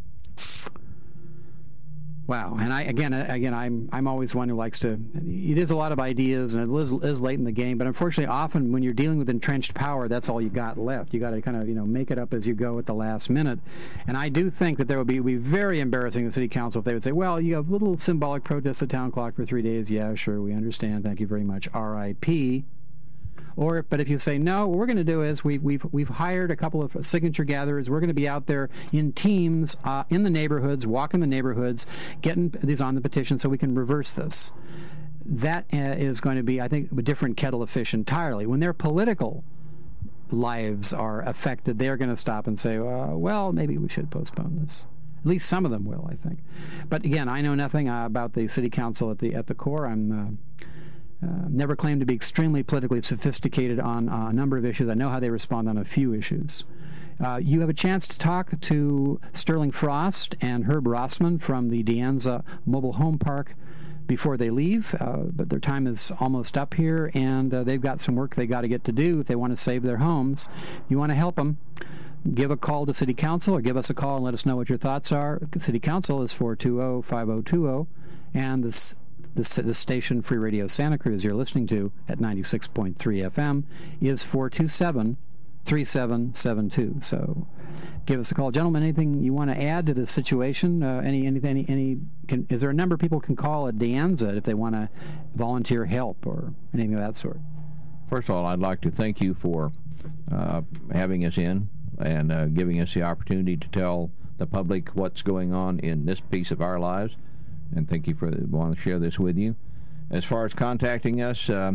Wow, and I again, again, I'm I'm always one who likes to. It is a lot of ideas, and it is, is late in the game. But unfortunately, often when you're dealing with entrenched power, that's all you got left. You got to kind of you know make it up as you go at the last minute. And I do think that there would be would be very embarrassing to the city council if they would say, "Well, you have little symbolic protest the town clock for three days. Yeah, sure, we understand. Thank you very much. R I P" Or, but if you say, no, what we're going to do is we've, we've, we've hired a couple of signature gatherers. We're going to be out there in teams uh, in the neighborhoods, walking the neighborhoods, getting these on the petition so we can reverse this. That uh, is going to be, I think, a different kettle of fish entirely. When their political lives are affected, they're going to stop and say, uh, well, maybe we should postpone this. At least some of them will, I think. But again, I know nothing uh, about the city council at the, at the core. I'm... Uh, Uh, never claimed to be extremely politically sophisticated on uh, a number of issues. I know how they respond on a few issues. Uh, you have a chance to talk to Sterling Frost and Herb Rossman from the De Anza Mobile Home Park before they leave, uh, but their time is almost up here, and uh, they've got some work they got to get to do if they want to save their homes. You want to help them, give a call to City Council or give us a call and let us know what your thoughts are. City Council is four two zero, five zero two zero, and this The, the station Free Radio Santa Cruz you're listening to at ninety-six point three F M is four two seven, three seven seven two. So give us a call. Gentlemen, anything you want to add to the situation? Uh, any, any, any, any can, is there a number people can call at De Anza if they want to volunteer help or anything of that sort? First of all, I'd like to thank you for uh, having us in and uh, giving us the opportunity to tell the public what's going on in this piece of our lives. And thank you for wanting to share this with you. As far as contacting us, um,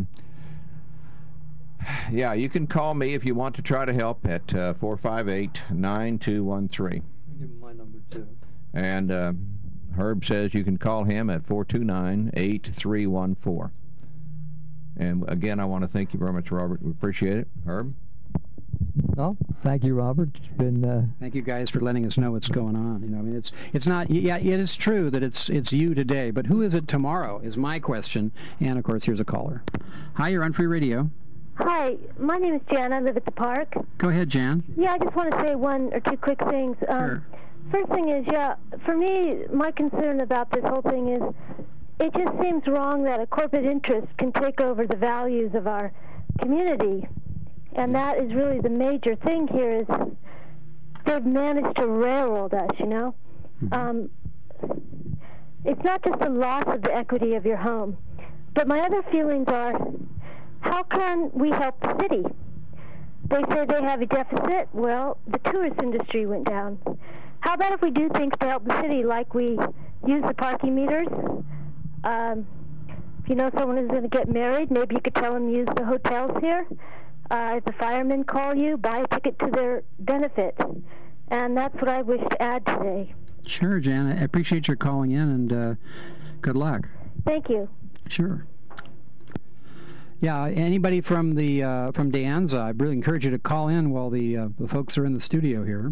yeah, you can call me if you want to try to help at uh, four five eight, nine two one three. Give him my number, too. And uh, Herb says you can call him at four two nine, eight three one four. And again, I want to thank you very much, Robert. We appreciate it. Herb? Well, thank you, Robert. It's been. Uh, thank you guys for letting us know what's going on. You know, I mean, it's it's not. Yeah, it is true that it's it's you today, but who is it tomorrow? Is my question. And of course, here's a caller. Hi, you're on Free Radio. Hi, my name is Jan. I live at the park. Go ahead, Jan. Yeah, I just want to say one or two quick things. Um, sure. First thing is, yeah, for me, my concern about this whole thing is, it just seems wrong that a corporate interest can take over the values of our community. And that is really the major thing here is they've managed to railroad us, you know. Mm-hmm. Um, it's not just the loss of the equity of your home, but my other feelings are, how can we help the city? They say they have a deficit. Well, the tourist industry went down. How about if we do things to help the city, like we use the parking meters? Um, if you know someone who's going to get married, maybe you could tell them to use the hotels here. Uh, if the firemen call you, buy a ticket to their benefit. And that's what I wish to add today. Sure, Jan. I appreciate your calling in, and uh, good luck. Thank you. Sure. Yeah, anybody from the uh, from De Anza, I really encourage you to call in while the, uh, the folks are in the studio here.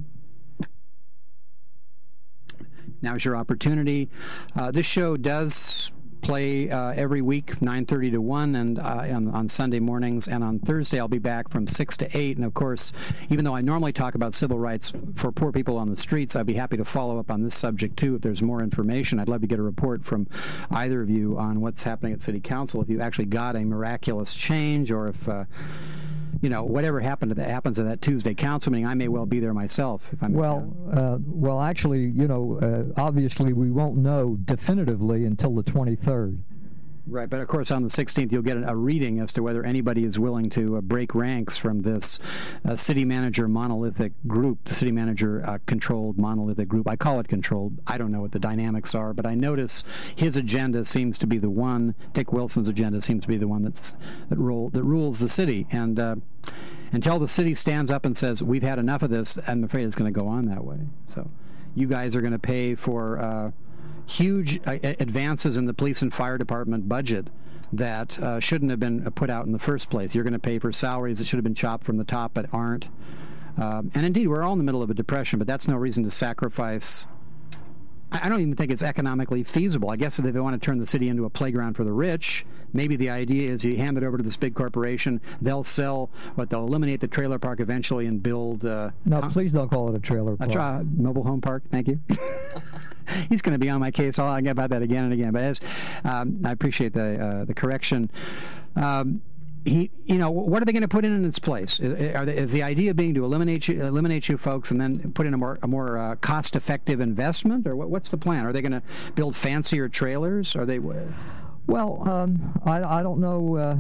Now's your opportunity. Uh, this show does play uh, every week, nine thirty to one, and uh, on, on Sunday mornings, and on Thursday I'll be back from six to eight. And of course, even though I normally talk about civil rights for poor people on the streets, I'd be happy to follow up on this subject too if there's more information. I'd love to get a report from either of you on what's happening at City Council, if you actually got a miraculous change, or if uh, you know, whatever happened to that happens at that Tuesday council meeting. I may well be there myself if I'm. Well, uh, well, actually, you know, uh, obviously we won't know definitively until the twenty-third. Right, but of course on the sixteenth you'll get a reading as to whether anybody is willing to uh, break ranks from this uh, city manager monolithic group, the city manager uh, controlled monolithic group. I call it controlled. I don't know what the dynamics are, but I notice his agenda seems to be the one, Dick Wilson's agenda seems to be the one that's, that, rule, that rules the city. And uh, until the city stands up and says, we've had enough of this, I'm afraid it's going to go on that way. So you guys are going to pay for... Uh, huge uh, advances in the police and fire department budget that uh, shouldn't have been put out in the first place. You're going to pay for salaries that should have been chopped from the top but aren't. Um, and indeed, we're all in the middle of a depression, but that's no reason to sacrifice. I don't even think it's economically feasible. I guess if they want to turn the city into a playground for the rich, maybe the idea is you hand it over to this big corporation, they'll sell, what, they'll eliminate the trailer park eventually and build... Uh, no, huh? Please don't call it a trailer park. A tra- mobile home park, thank you. He's going to be on my case. I'll get about that again and again. But as um, I appreciate the uh, the correction. Um, He, you know, what are they going to put in in its place? Is, are they, is the idea being to eliminate you, eliminate you folks, and then put in a more a more uh, cost-effective investment, or what, what's the plan? Are they going to build fancier trailers? Are they? Well, um, I I don't know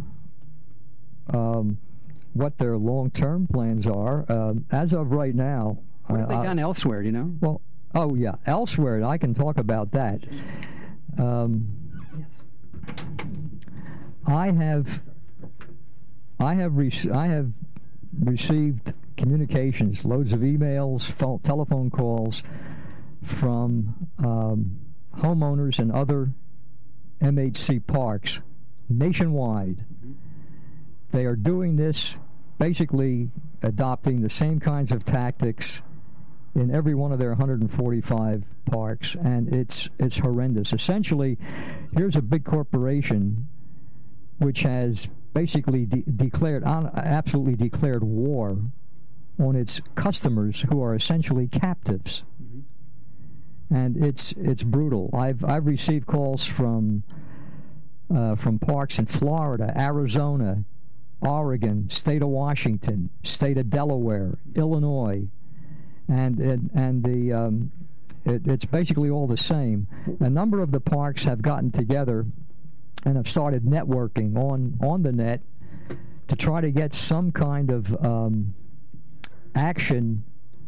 uh, um, what their long-term plans are. Uh, as of right now, what have they uh, done elsewhere? Do you know? Well, oh yeah, elsewhere. I can talk about that. Um, yes. I have. I have rec- I have received communications, loads of emails, phone, telephone calls from um, homeowners and other M H C parks nationwide. Mm-hmm. They are doing this, basically adopting the same kinds of tactics in every one of their one hundred forty-five parks, and it's it's horrendous. Essentially, here's a big corporation which has basically de- declared, on, absolutely declared war on its customers, who are essentially captives. Mm-hmm. And it's it's brutal. I've I've received calls from uh, from parks in Florida, Arizona, Oregon, state of Washington, state of Delaware, Illinois, and and, and the um, it, it's basically all the same. A number of the parks have gotten together and have started networking on, on the net to try to get some kind of um, action,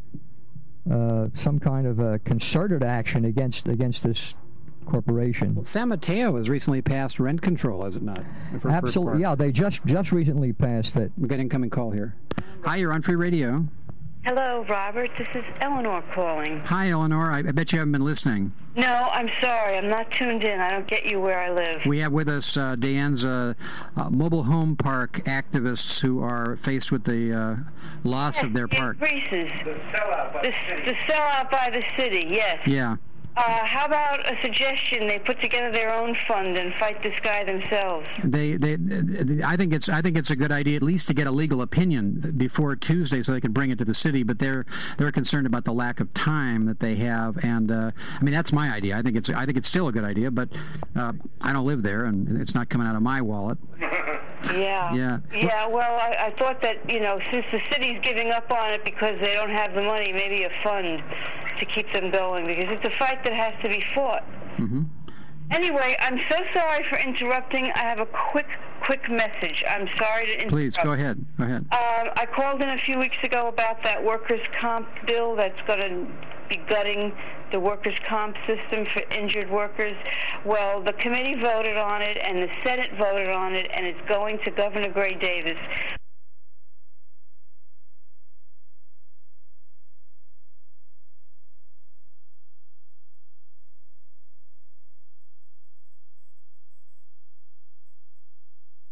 uh, some kind of uh, concerted action against against this corporation. Well, San Mateo has recently passed rent control, has it not? Absolutely, yeah. They just just recently passed it. We got an incoming call here. Hi, you're on Free Radio. Hello, Robert. This is Eleanor calling. Hi, Eleanor. I, I bet you haven't been listening. No, I'm sorry. I'm not tuned in. I don't get you where I live. We have with us uh, De Anza uh, mobile home park activists who are faced with the uh, loss yes, of their park. Increases. The sellout by the, the city. The sellout by the city, yes. Yeah. Uh, how about a suggestion? They put together their own fund and fight this guy themselves. They, they, I think it's, I think it's a good idea, at least to get a legal opinion before Tuesday, so they can bring it to the city. But they're, they're concerned about the lack of time that they have. And uh, I mean, that's my idea. I think it's, I think it's still a good idea. But uh, I don't live there, and it's not coming out of my wallet. Yeah. Yeah. Yeah. Well, I, I thought that, you know, since the city's giving up on it because they don't have the money, maybe a fund to keep them going, because it's a fight that has to be fought. Mm-hmm. Anyway, I'm so sorry for interrupting. I have a quick, quick message. I'm sorry to interrupt. Please, go ahead. Go ahead. Um, I called in a few weeks ago about that workers' comp bill that's going to be gutting the workers' comp system for injured workers. Well, the committee voted on it, and the Senate voted on it, and it's going to Governor Gray Davis.